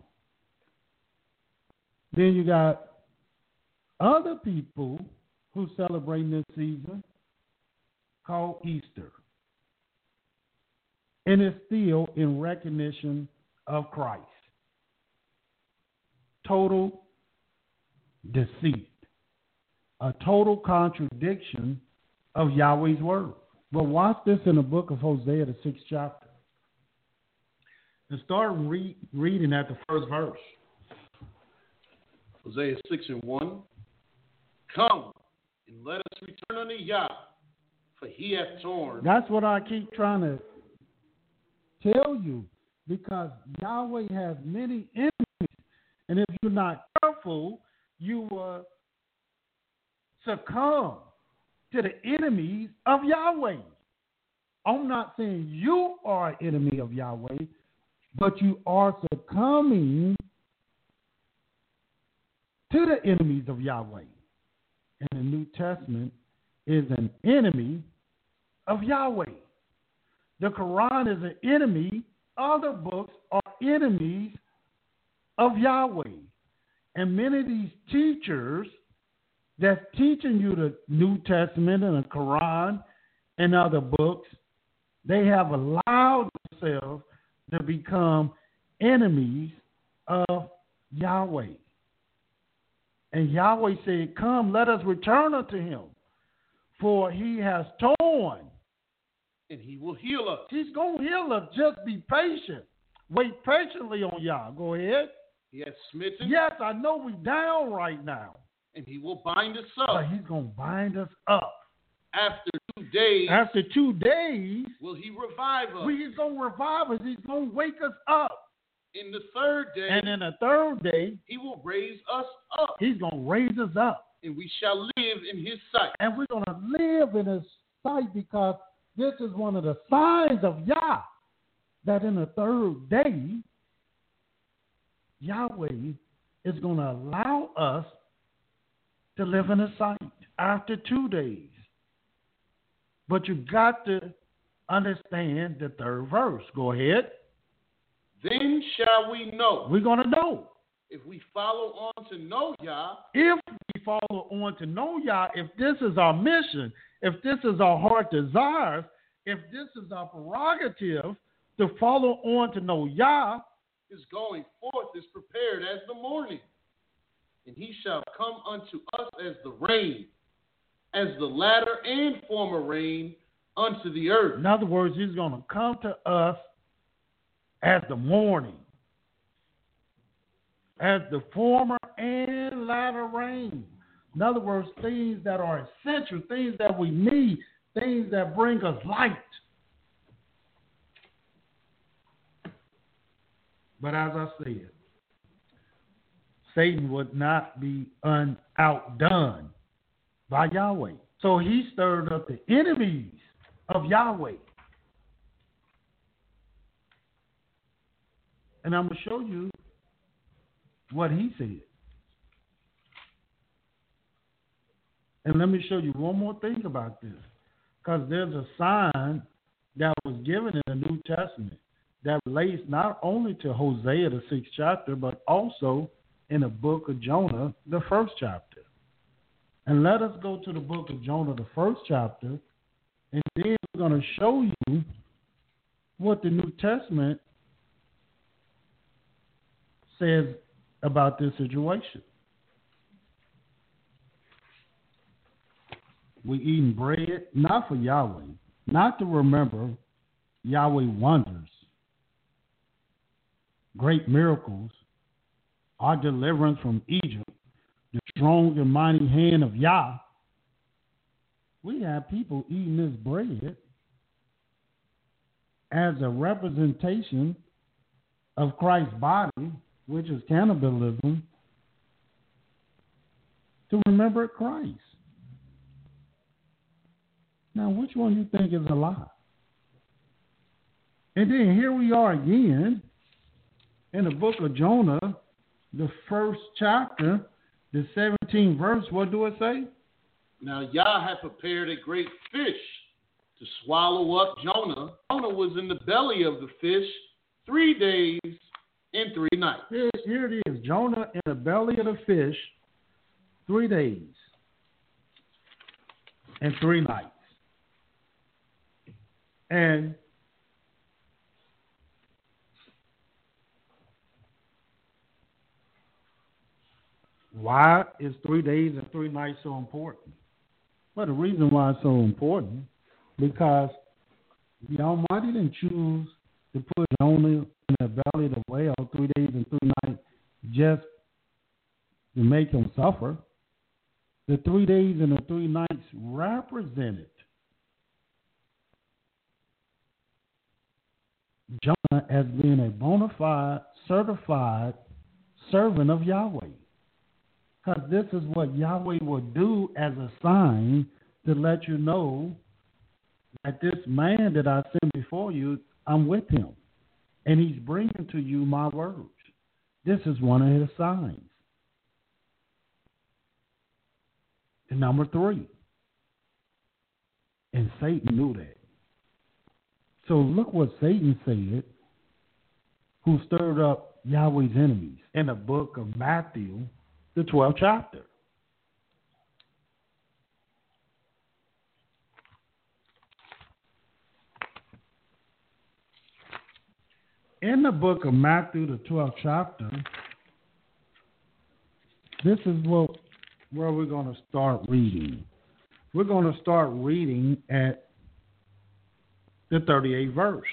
Then you got other people who celebrate this season called Easter. And it's still in recognition of Christ. Total deceit. A total contradiction of Yahweh's word. But watch this in the book of Hosea, the 6th chapter. And start reading at the first verse. Hosea 6:1. Come and let us return unto Yah, for he hath torn. That's what I keep trying to tell you, because Yahweh has many enemies. And if you're not careful, you will succumb to the enemies of Yahweh. I'm not saying you are an enemy of Yahweh, but you are succumbing to the enemies of Yahweh. And the New Testament is an enemy of Yahweh. The Quran is an enemy. Other books are enemies of Yahweh. And many of these teachers that's teaching you the New Testament and the Quran and other books, they have allowed themselves to become enemies of Yahweh. And Yahweh said, come, let us return unto him, for he has torn And he will heal us. He's going to heal us. Just be patient. Wait patiently on Yah. Go ahead. He has smitten. Yes, I know we down right now. And he will bind us up. But he's going to bind us up. After 2 days. After 2 days. Will he revive us. He's going to revive us. He's going to wake us up. In the 3rd day. And in the 3rd day. He will raise us up. He's going to raise us up. And we shall live in his sight. And we're going to live in his sight because this is one of the signs of Yah. That in the 3rd day, Yahweh is going to allow us to live in his sight after 2 days. But you got to understand the 3rd verse. Go ahead. Then shall we know. We're going to know. If we follow on to know Yah. If we follow on to know Yah, if this is our mission, if this is our heart desires, if this is our prerogative to follow on to know Yah, his going forth is prepared as the morning. And he shall come unto us as the rain, as the latter and former rain unto the earth. In other words, he's going to come to us as the morning, as the former and latter rain. In other words, things that are essential, things that we need, things that bring us light. But as I said, Satan would not be outdone by Yahweh. So he stirred up the enemies of Yahweh. And I'm going to show you what he said. And let me show you one more thing about this. Because there's a sign that was given in the New Testament that relates not only to Hosea, the 6th chapter, but also in the book of Jonah, the 1st chapter. And let us go to the book of Jonah, the 1st chapter, and then we're going to show you what the New Testament says about this situation. We eating bread, not for Yahweh, not to remember Yahweh wonders, great miracles, our deliverance from Egypt, the strong and mighty hand of Yah. We have people eating this bread as a representation of Christ's body, which is cannibalism, to remember Christ. Now, which one do you think is a lie? And then here we are again in the book of Jonah, the 1st chapter, the 17th verse. What do it say? Now Yah had prepared a great fish to swallow up Jonah. Jonah was in the belly of the fish 3 days and 3 nights. Here it is. Jonah in the belly of the fish 3 days and 3 nights. And why is 3 days and 3 nights so important? Well, the reason why it's so important, because the Almighty didn't choose to put Jonah in the belly of the whale 3 days and 3 nights just to make him suffer. The 3 days and the 3 nights represented Jonah as being a bona fide, certified servant of Yahweh. Because this is what Yahweh will do as a sign to let you know that this man that I sent before you, I'm with him. And he's bringing to you my words. This is one of his signs. And number 3. And Satan knew that. So look what Satan said, who stirred up Yahweh's enemies in the book of Matthew, the 12th chapter. In the book of Matthew, the 12th chapter, this is where we're going to start reading. We're going to start reading at the 38th verse.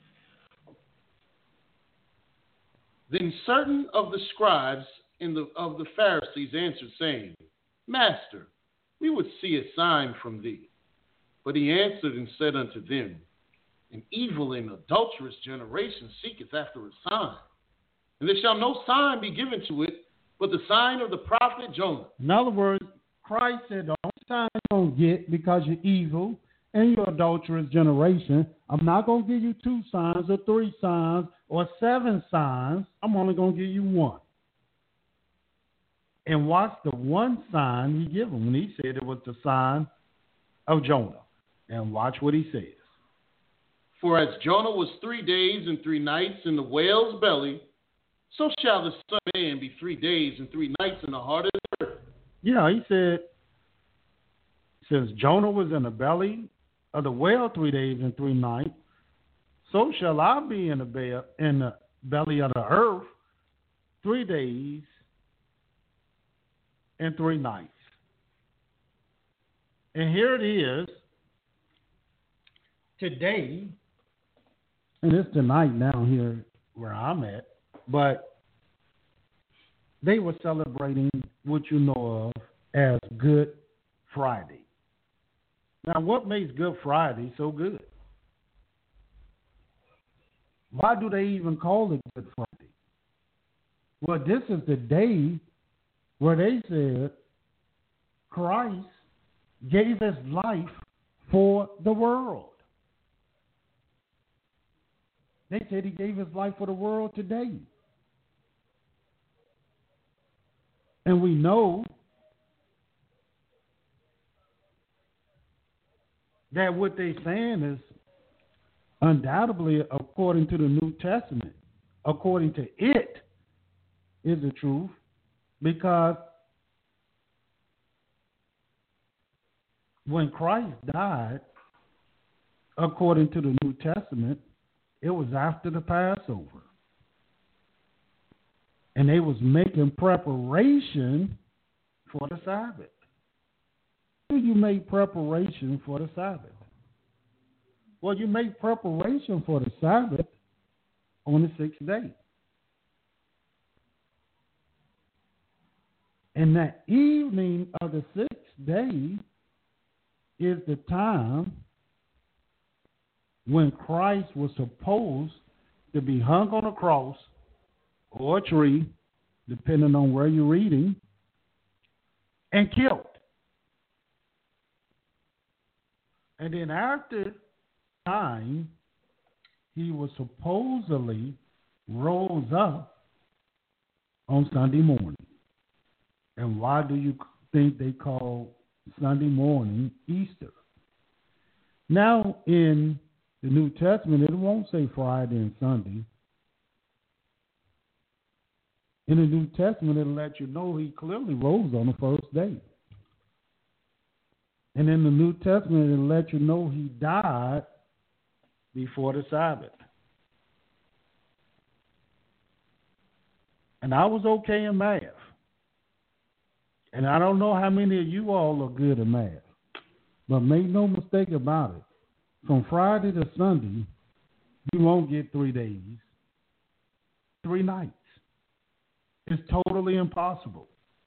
Then certain of the scribes of the Pharisees answered, saying, Master, we would see a sign from thee. But he answered and said unto them, An evil and adulterous generation seeketh after a sign, and there shall no sign be given to it, but the sign of the prophet Jonah. In other words, Christ said, the only sign you're going to get because you're evil and you're adulterous generation, I'm not going to give you 2 signs or 3 signs or 7 signs. I'm only going to give you 1. And watch the one sign he gave him when he said it was the sign of Jonah. And watch what he says. For as Jonah was 3 days and 3 nights in the whale's belly, so shall the Son of Man be 3 days and 3 nights in the heart of the earth. Yeah, he said, since Jonah was in the belly of the whale 3 days and 3 nights, so shall I be in the belly of the earth 3 days and 3 nights. And here it is today, and it's tonight now here where I'm at, but they were celebrating what you know of as Good Friday. Now, what makes Good Friday so good? Why do they even call it Good Friday? Well, this is the day where they said Christ gave his life for the world. They said he gave his life for the world today. And we know that what they're saying is undoubtedly, according to the New Testament, according to it, is the truth, because when Christ died, according to the New Testament, it was after the Passover. And they was making preparation for the Sabbath. How do you make preparation for the Sabbath? Well, you make preparation for the Sabbath on the 6th day. And that evening of the 6th day is the time when Christ was supposed to be hung on a cross or a tree, depending on where you're reading, and killed. And then after time, he was supposedly rose up on Sunday morning. And why do you think they call Sunday morning Easter? Now, in the New Testament, it won't say Friday and Sunday. In the New Testament, it'll let you know he clearly rose on the first day. And in the New Testament, it'll let you know he died before the Sabbath. And I was okay in math. And I don't know how many of you all are good at math. But make no mistake about it. From Friday to Sunday, you won't get 3 days, 3 nights. It's totally impossible.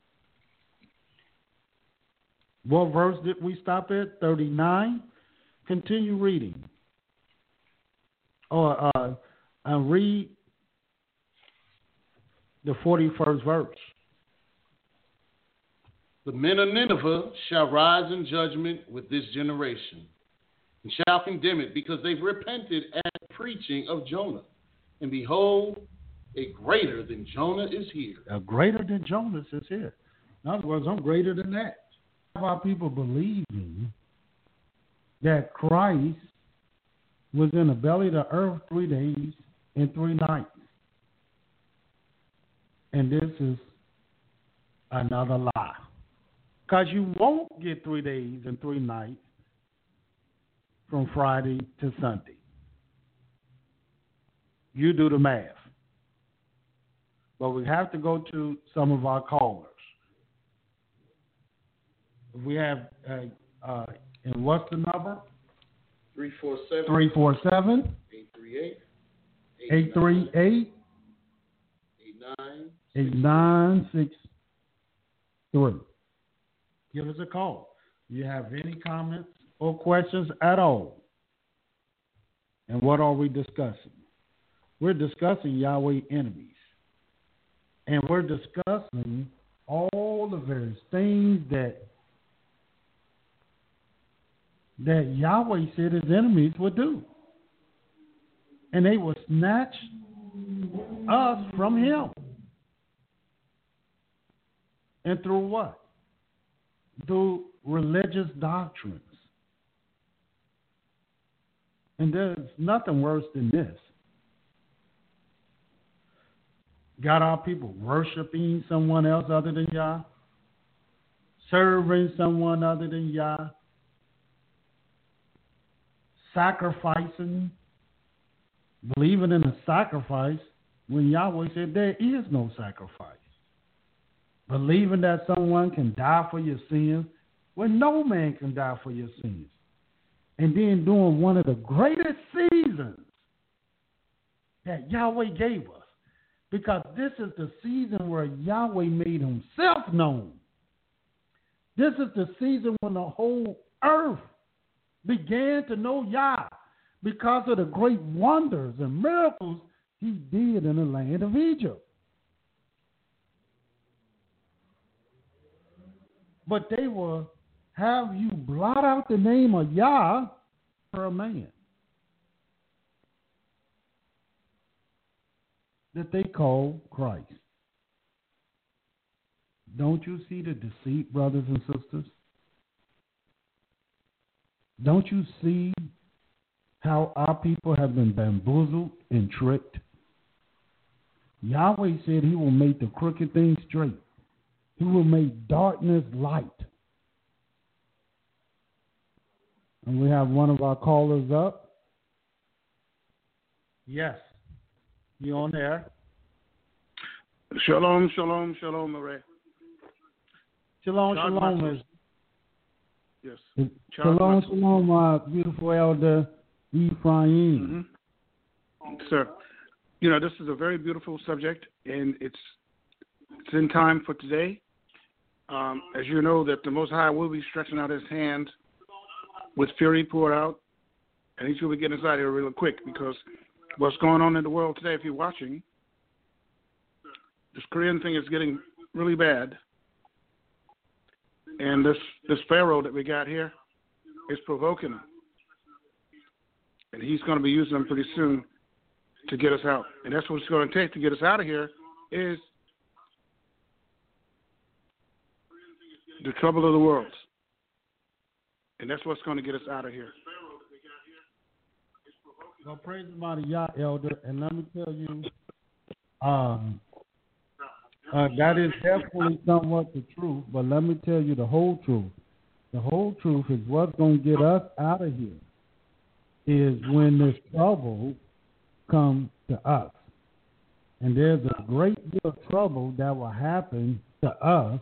What verse did we stop at? 39? Continue reading. Or read the 41st verse. The men of Nineveh shall rise in judgment with this generation, and shall condemn it, because they've repented at the preaching of Jonah. And behold, a greater than Jonah is here. A greater than Jonah is here. In other words, I'm greater than that. Our people believing that Christ was in the belly of the earth 3 days and 3 nights. And this is another lie. Because you won't get 3 days and 3 nights from Friday to Sunday. You do the math. But we have to go to some of our callers. We have, and what's the number? 347 347 838 838 8963. Give us a call. If you have any comments or questions at all. And what are we discussing? We're discussing Yahweh enemies. And we're discussing all the various things that Yahweh said his enemies would do. And they would snatch us from him. And through what? Through religious doctrines. And there's nothing worse than this. Got our people worshiping someone else other than Yah, serving someone other than Yah, sacrificing, believing in a sacrifice when Yahweh said there is no sacrifice. Believing that someone can die for your sins when no man can die for your sins. And then doing one of the greatest seasons that Yahweh gave us. Because this is the season where Yahweh made himself known. This is the season when the whole earth began to know Yah because of the great wonders and miracles he did in the land of Egypt. But they will have you blot out the name of Yah for a man that they call Christ. Don't you see the deceit, brothers and sisters? Don't you see how our people have been bamboozled and tricked? Yahweh said he will make the crooked things straight. He will make darkness light. And we have one of our callers up. Yes. You on there? Shalom, shalom, shalom, Marais. Shalom, shalom. Yes. Shalom, shalom, my beautiful elder Ephraim. Mm-hmm. Sir, you know, this is a very beautiful subject, and it's in time for today. As you know, that the Most High will be stretching out his hand with fury poured out, and he's going to be getting us out of here real quick, because what's going on in the world today, if you're watching, this Korean thing is getting really bad. And this Pharaoh that we got here is provoking them. And he's going to be using them pretty soon to get us out. And that's what it's going to take to get us out of here is the trouble of the world. And that's what's going to get us out of here. Well, praise the mighty Yah, elder. And let me tell you, that is definitely somewhat the truth, but let me tell you the whole truth. The whole truth is what's going to get us out of here is when this trouble comes to us. And there's a great deal of trouble that will happen to us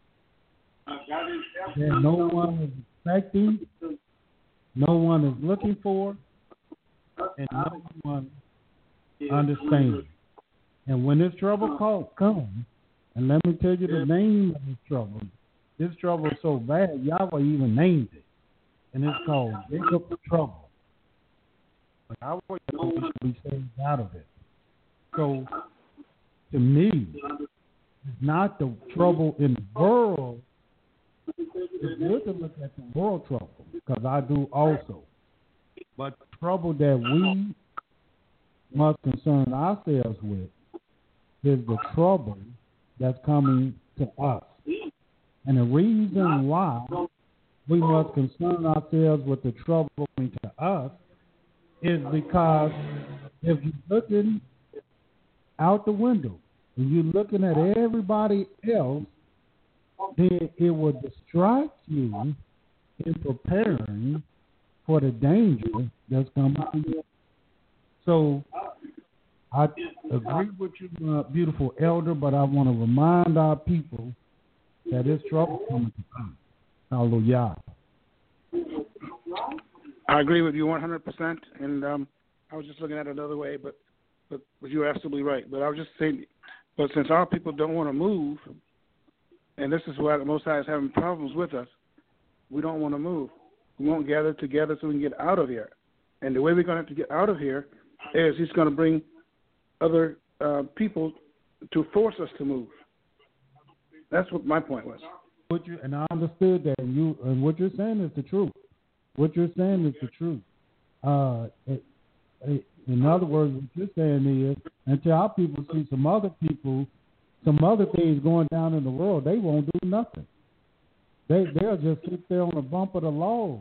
that no one is expecting, no one is looking for, and no one understands. And when this trouble comes, and let me tell you the name of this trouble. This trouble is so bad, Yahweh even named it. And it's called Jacob Trouble. But Yahweh told us to be saved out of it. So, to me, it's not the trouble in the world. It's good to look at the world trouble, because I do also. But the trouble that we must concern ourselves with is the trouble that's coming to us. And the reason why we must concern ourselves with the trouble coming to us is because if you're looking out the window and you're looking at everybody else, then it will distract you in preparing for the danger that's coming to you. So I agree with you, beautiful elder, but I want to remind our people that it's trouble coming to us. Hallelujah. I agree with you 100%, and I was just looking at it another way, but you're absolutely right. But I was just saying, but since our people don't want to move, and this is why the Most High is having problems with us, we don't want to move. We won't gather together so we can get out of here. And the way we're going to have to get out of here is He's going to bring other people to force us to move. That's what my point was. And I understood that, and what you're saying is the truth. What you're saying is the truth. In other words, what you're saying is, until our people see some other things going down in the world, they won't do nothing. They'll just sit there on the bump of the log.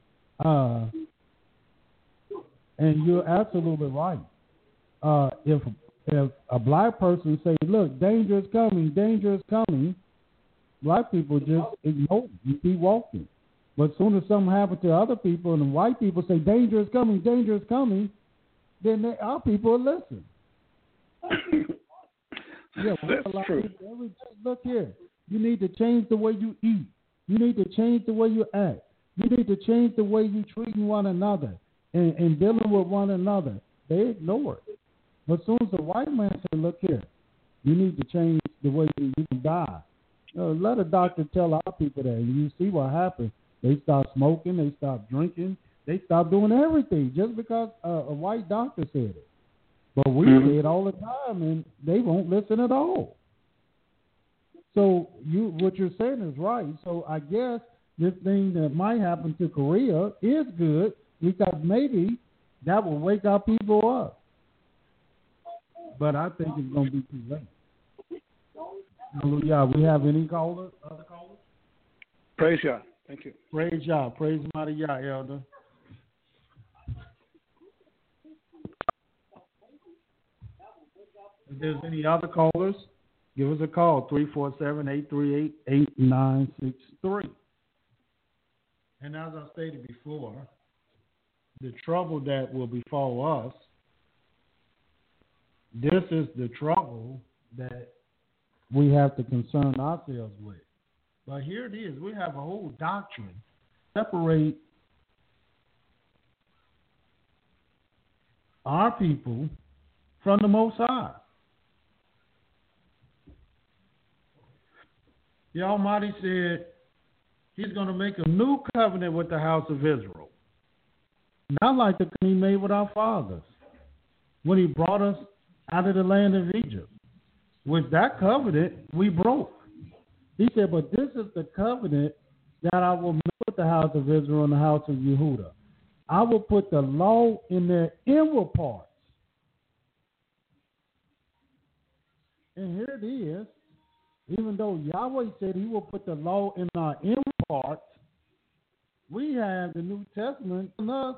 And you're absolutely right. If a black person say, "Look, danger is coming," black people just ignore it and keep walking. But as soon as something happens to other people and the white people say, danger is coming, then our people will listen. Yeah, that's true. Every day, look here. You need to change the way you eat. You need to change the way you act. You need to change the way you treating one another and dealing with one another. They ignore it. But as soon as the white man say, look here, you need to change the way you can die. Let a doctor tell our people that, and you see what happens. They stop smoking, they stop drinking, they stop doing everything just because a white doctor said it. But we say it all the time, and they won't listen at all. So what you're saying is right. So I guess this thing that might happen to Korea is good because maybe that will wake our people up. But I think it's going to be too late. Hallelujah. We have any callers? Other callers? Praise Yah. Thank you. Praise Yah. Praise Mighty Yah, Elder. If there's any other callers, give us a call, 347-838-8963. And as I stated before, the trouble that will befall us, this is the trouble that we have to concern ourselves with. But here it is. We have a whole doctrine. Separate our people from the Most High. The Almighty said He's going to make a new covenant with the house of Israel. Not like the covenant He made with our fathers when He brought us out of the land of Egypt. With that covenant, we broke. He said, but this is the covenant that I will make with the house of Israel and the house of Yehudah. I will put the law in their inward parts. And here it is. Even though Yahweh said He will put the law in our inward parts, we have the New Testament in us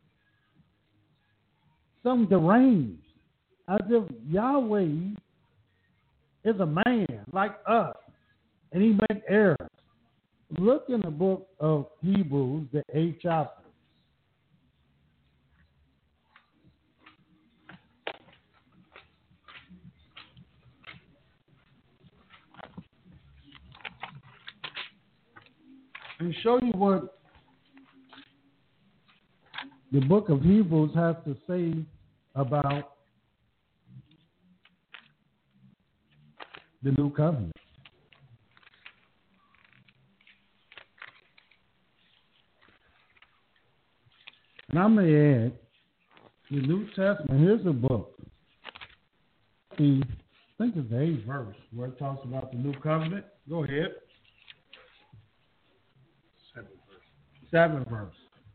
some deranged, as if Yahweh is a man like us, and He makes errors. Look in the book of Hebrews, the 8th chapter. And show you what the book of Hebrews has to say about the new covenant. And I may add, the New Testament, here's a book. I think it's the 8th verse where it talks about the new covenant. Go ahead. 7th verse.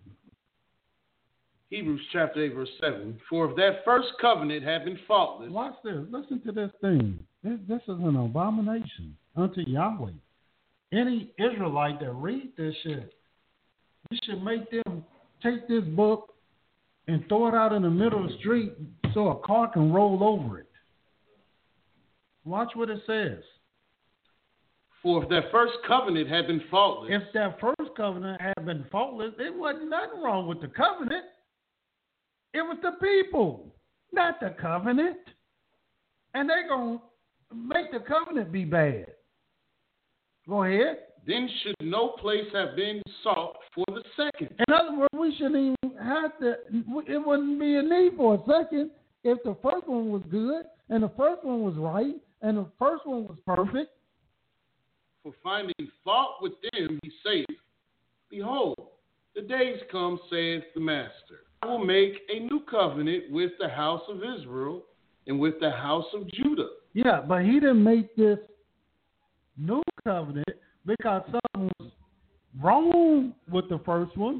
Hebrews chapter 8, verse 7. For if that first covenant had been faultless. Watch this. Listen to this thing. This is an abomination unto Yahweh. Any Israelite that read this shit, you should make them take this book and throw it out in the middle of the street so a car can roll over it. Watch what it says. For if that first covenant had been faultless. If that first covenant had been faultless, there wasn't nothing wrong with the covenant. It was the people, not the covenant. And they're going to make the covenant be bad. Go ahead. Then should no place have been sought for the second. In other words, we shouldn't even have to, it wouldn't be a need for a second if the first one was good and the first one was right and the first one was perfect. For finding fault with them, he saith, Behold, the days come, saith the Master. I will make a new covenant with the house of Israel and with the house of Judah. Yeah, but he didn't make this new covenant because something was wrong with the first one.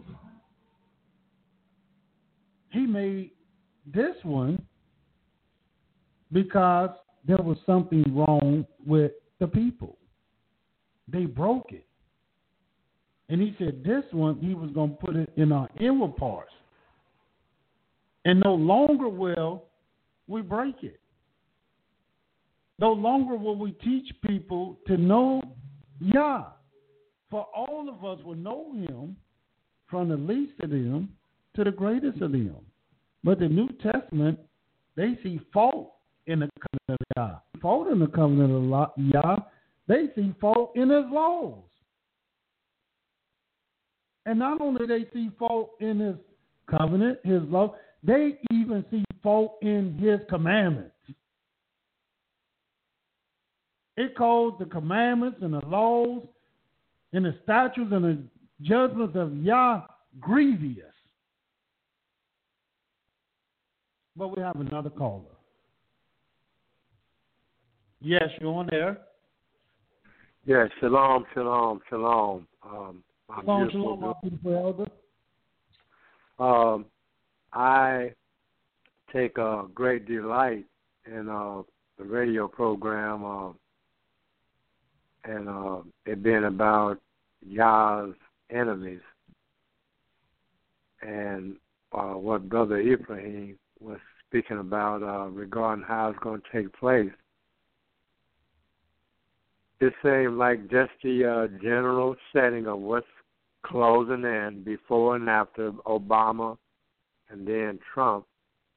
He made this one because there was something wrong with the people. They broke it. And he said this one, he was going to put it in our inward parts. And no longer will we break it. No longer will we teach people to know Yah. For all of us will know him from the least of them to the greatest of them. But the New Testament, they see fault in the covenant of Yah. Fault in the covenant of Yah. They see fault in his laws. And not only they see fault in his covenant, his law, they even see fault in his commandments. It calls the commandments and the laws and the statutes and the judgments of Yah grievous. But we have another caller. Yes, you're on there. Yes, shalom, shalom, shalom. Shalom, shalom, my beautiful elder. I take a great delight in the radio program and it being about Yah's enemies. And what Brother Ibrahim was speaking about regarding how it's going to take place. It seemed like just the general setting of what's closing in before and after Obama and then Trump.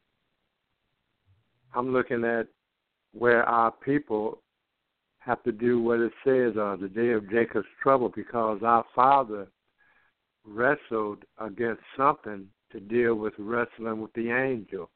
I'm looking at where our people have to do what it says, the day of Jacob's trouble, because our father wrestled against something to deal with wrestling with the angel.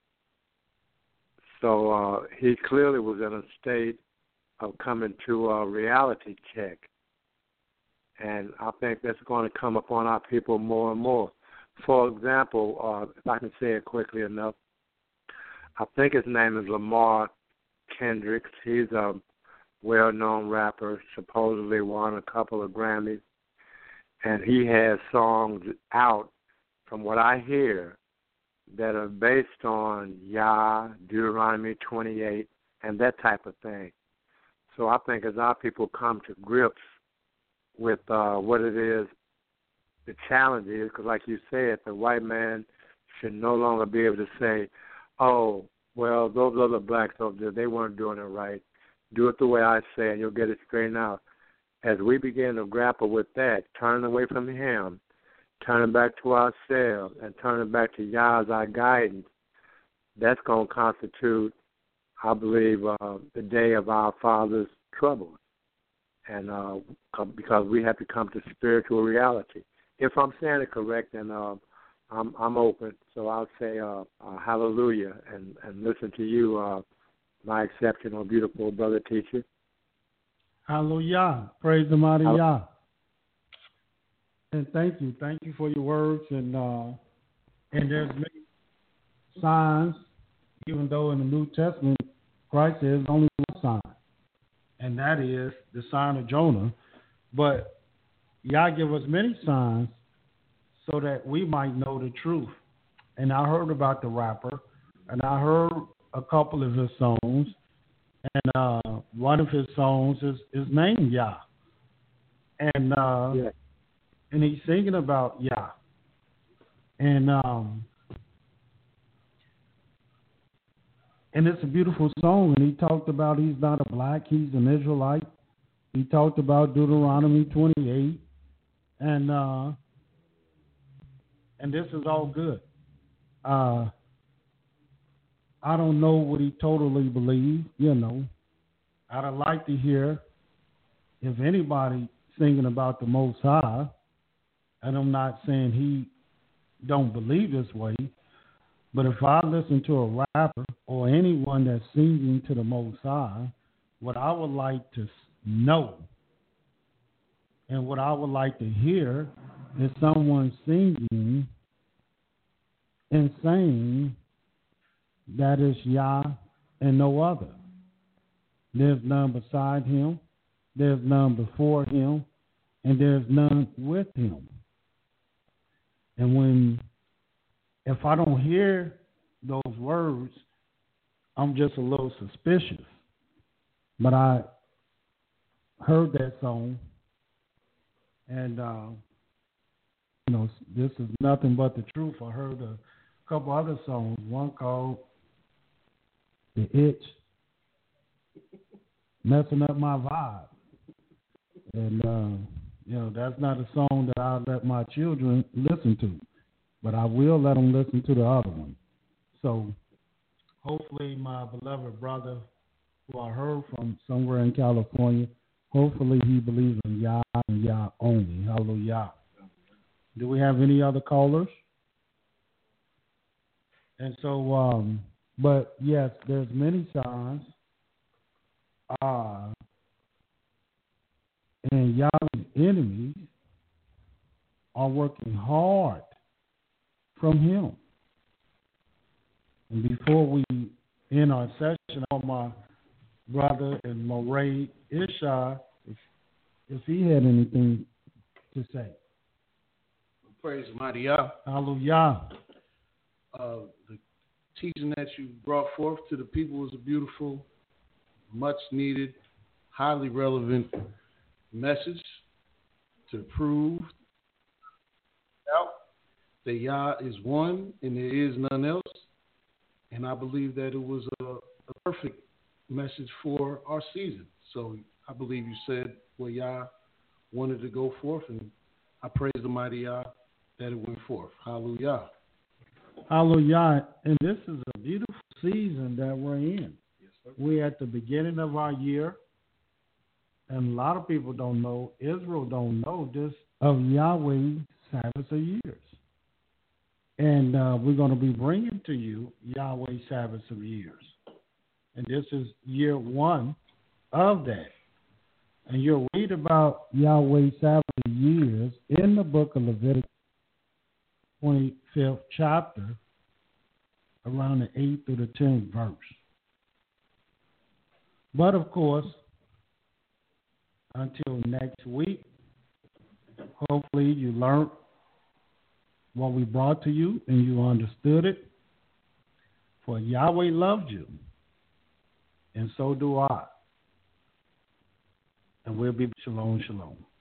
So he clearly was in a state of coming to a reality check. And I think that's going to come upon our people more and more. For example, if I can say it quickly enough, I think his name is Lamar Kendricks. He's a well-known rapper, supposedly won a couple of Grammys. And he has songs out, from what I hear, that are based on Yah, Deuteronomy 28, and that type of thing. So I think as our people come to grips with what it is, the challenge is, because like you said, the white man should no longer be able to say, oh, well, those other blacks over there, they weren't doing it right. Do it the way I say, and you'll get it straightened out. As we begin to grapple with that, turning away from him, turning back to ourselves, and turning back to Yah as our guidance, that's going to constitute, I believe, the day of our Father's trouble. And because we have to come to spiritual reality. If I'm saying it correct, then I'm open. So I'll say hallelujah and listen to you, my exceptional, beautiful brother teacher. Hallelujah. Praise the mighty Yah. And thank you for your words. And there's many signs, even though in the New Testament Christ says only one sign, and that is the sign of Jonah. But Yah give us many signs so that we might know the truth. And I heard about the rapper, and I heard a couple of his songs, and one of his songs is named Yah. And and he's singing about Yah. And it's a beautiful song. And he talked about he's not a black, he's an Israelite. He talked about Deuteronomy 28. And this is all good. I don't know what he totally believes, I'd like to hear if anybody singing about the Most High And I'm not saying he don't believe this way, but if I listen to a rapper or anyone that's singing to the Most High, what I would like to know and what I would like to hear is someone singing and saying that is Yah and no other. There's none beside him, there's none before him, and there's none with him. And if I don't hear those words, I'm just a little suspicious. But I heard that song, and this is nothing but the truth. I heard a couple other songs, one called The Itch, Messing Up My Vibe. And, that's not a song that I let my children listen to, but I will let them listen to the other one. So hopefully my beloved brother, who I heard from somewhere in California, hopefully he believes in Yah and Yah only. Hallelujah. Do we have any other callers? And so, but yes, there's many signs. And Yahweh's enemies are working hard from him. And before we end our session, I want my brother and Moray Ishai, if he had anything to say. Praise Mighty Yah. Hallelujah. The teaching that you brought forth to the people was a beautiful, much needed, highly relevant message to prove that Yah is one and there is none else. And I believe that it was a perfect message for our season. So I believe you said where Yah wanted to go forth, and I praise the mighty Yah that it went forth. Hallelujah. Hallelujah. And this is a beautiful season that we're in. Yes, sir. We're at the beginning of our year. And a lot of people don't know, Israel don't know this, of Yahweh's Sabbath of years. And we're going to be bringing to you Yahweh's Sabbath of years. And this is year one of that. And you'll read about Yahweh's Sabbath of years in the book of Leviticus, 25th chapter, around the 8th through the 10th verse. But of course, until next week, hopefully you learned what we brought to you and you understood it. For Yahweh loved you, and so do I. And we'll be shalom, shalom.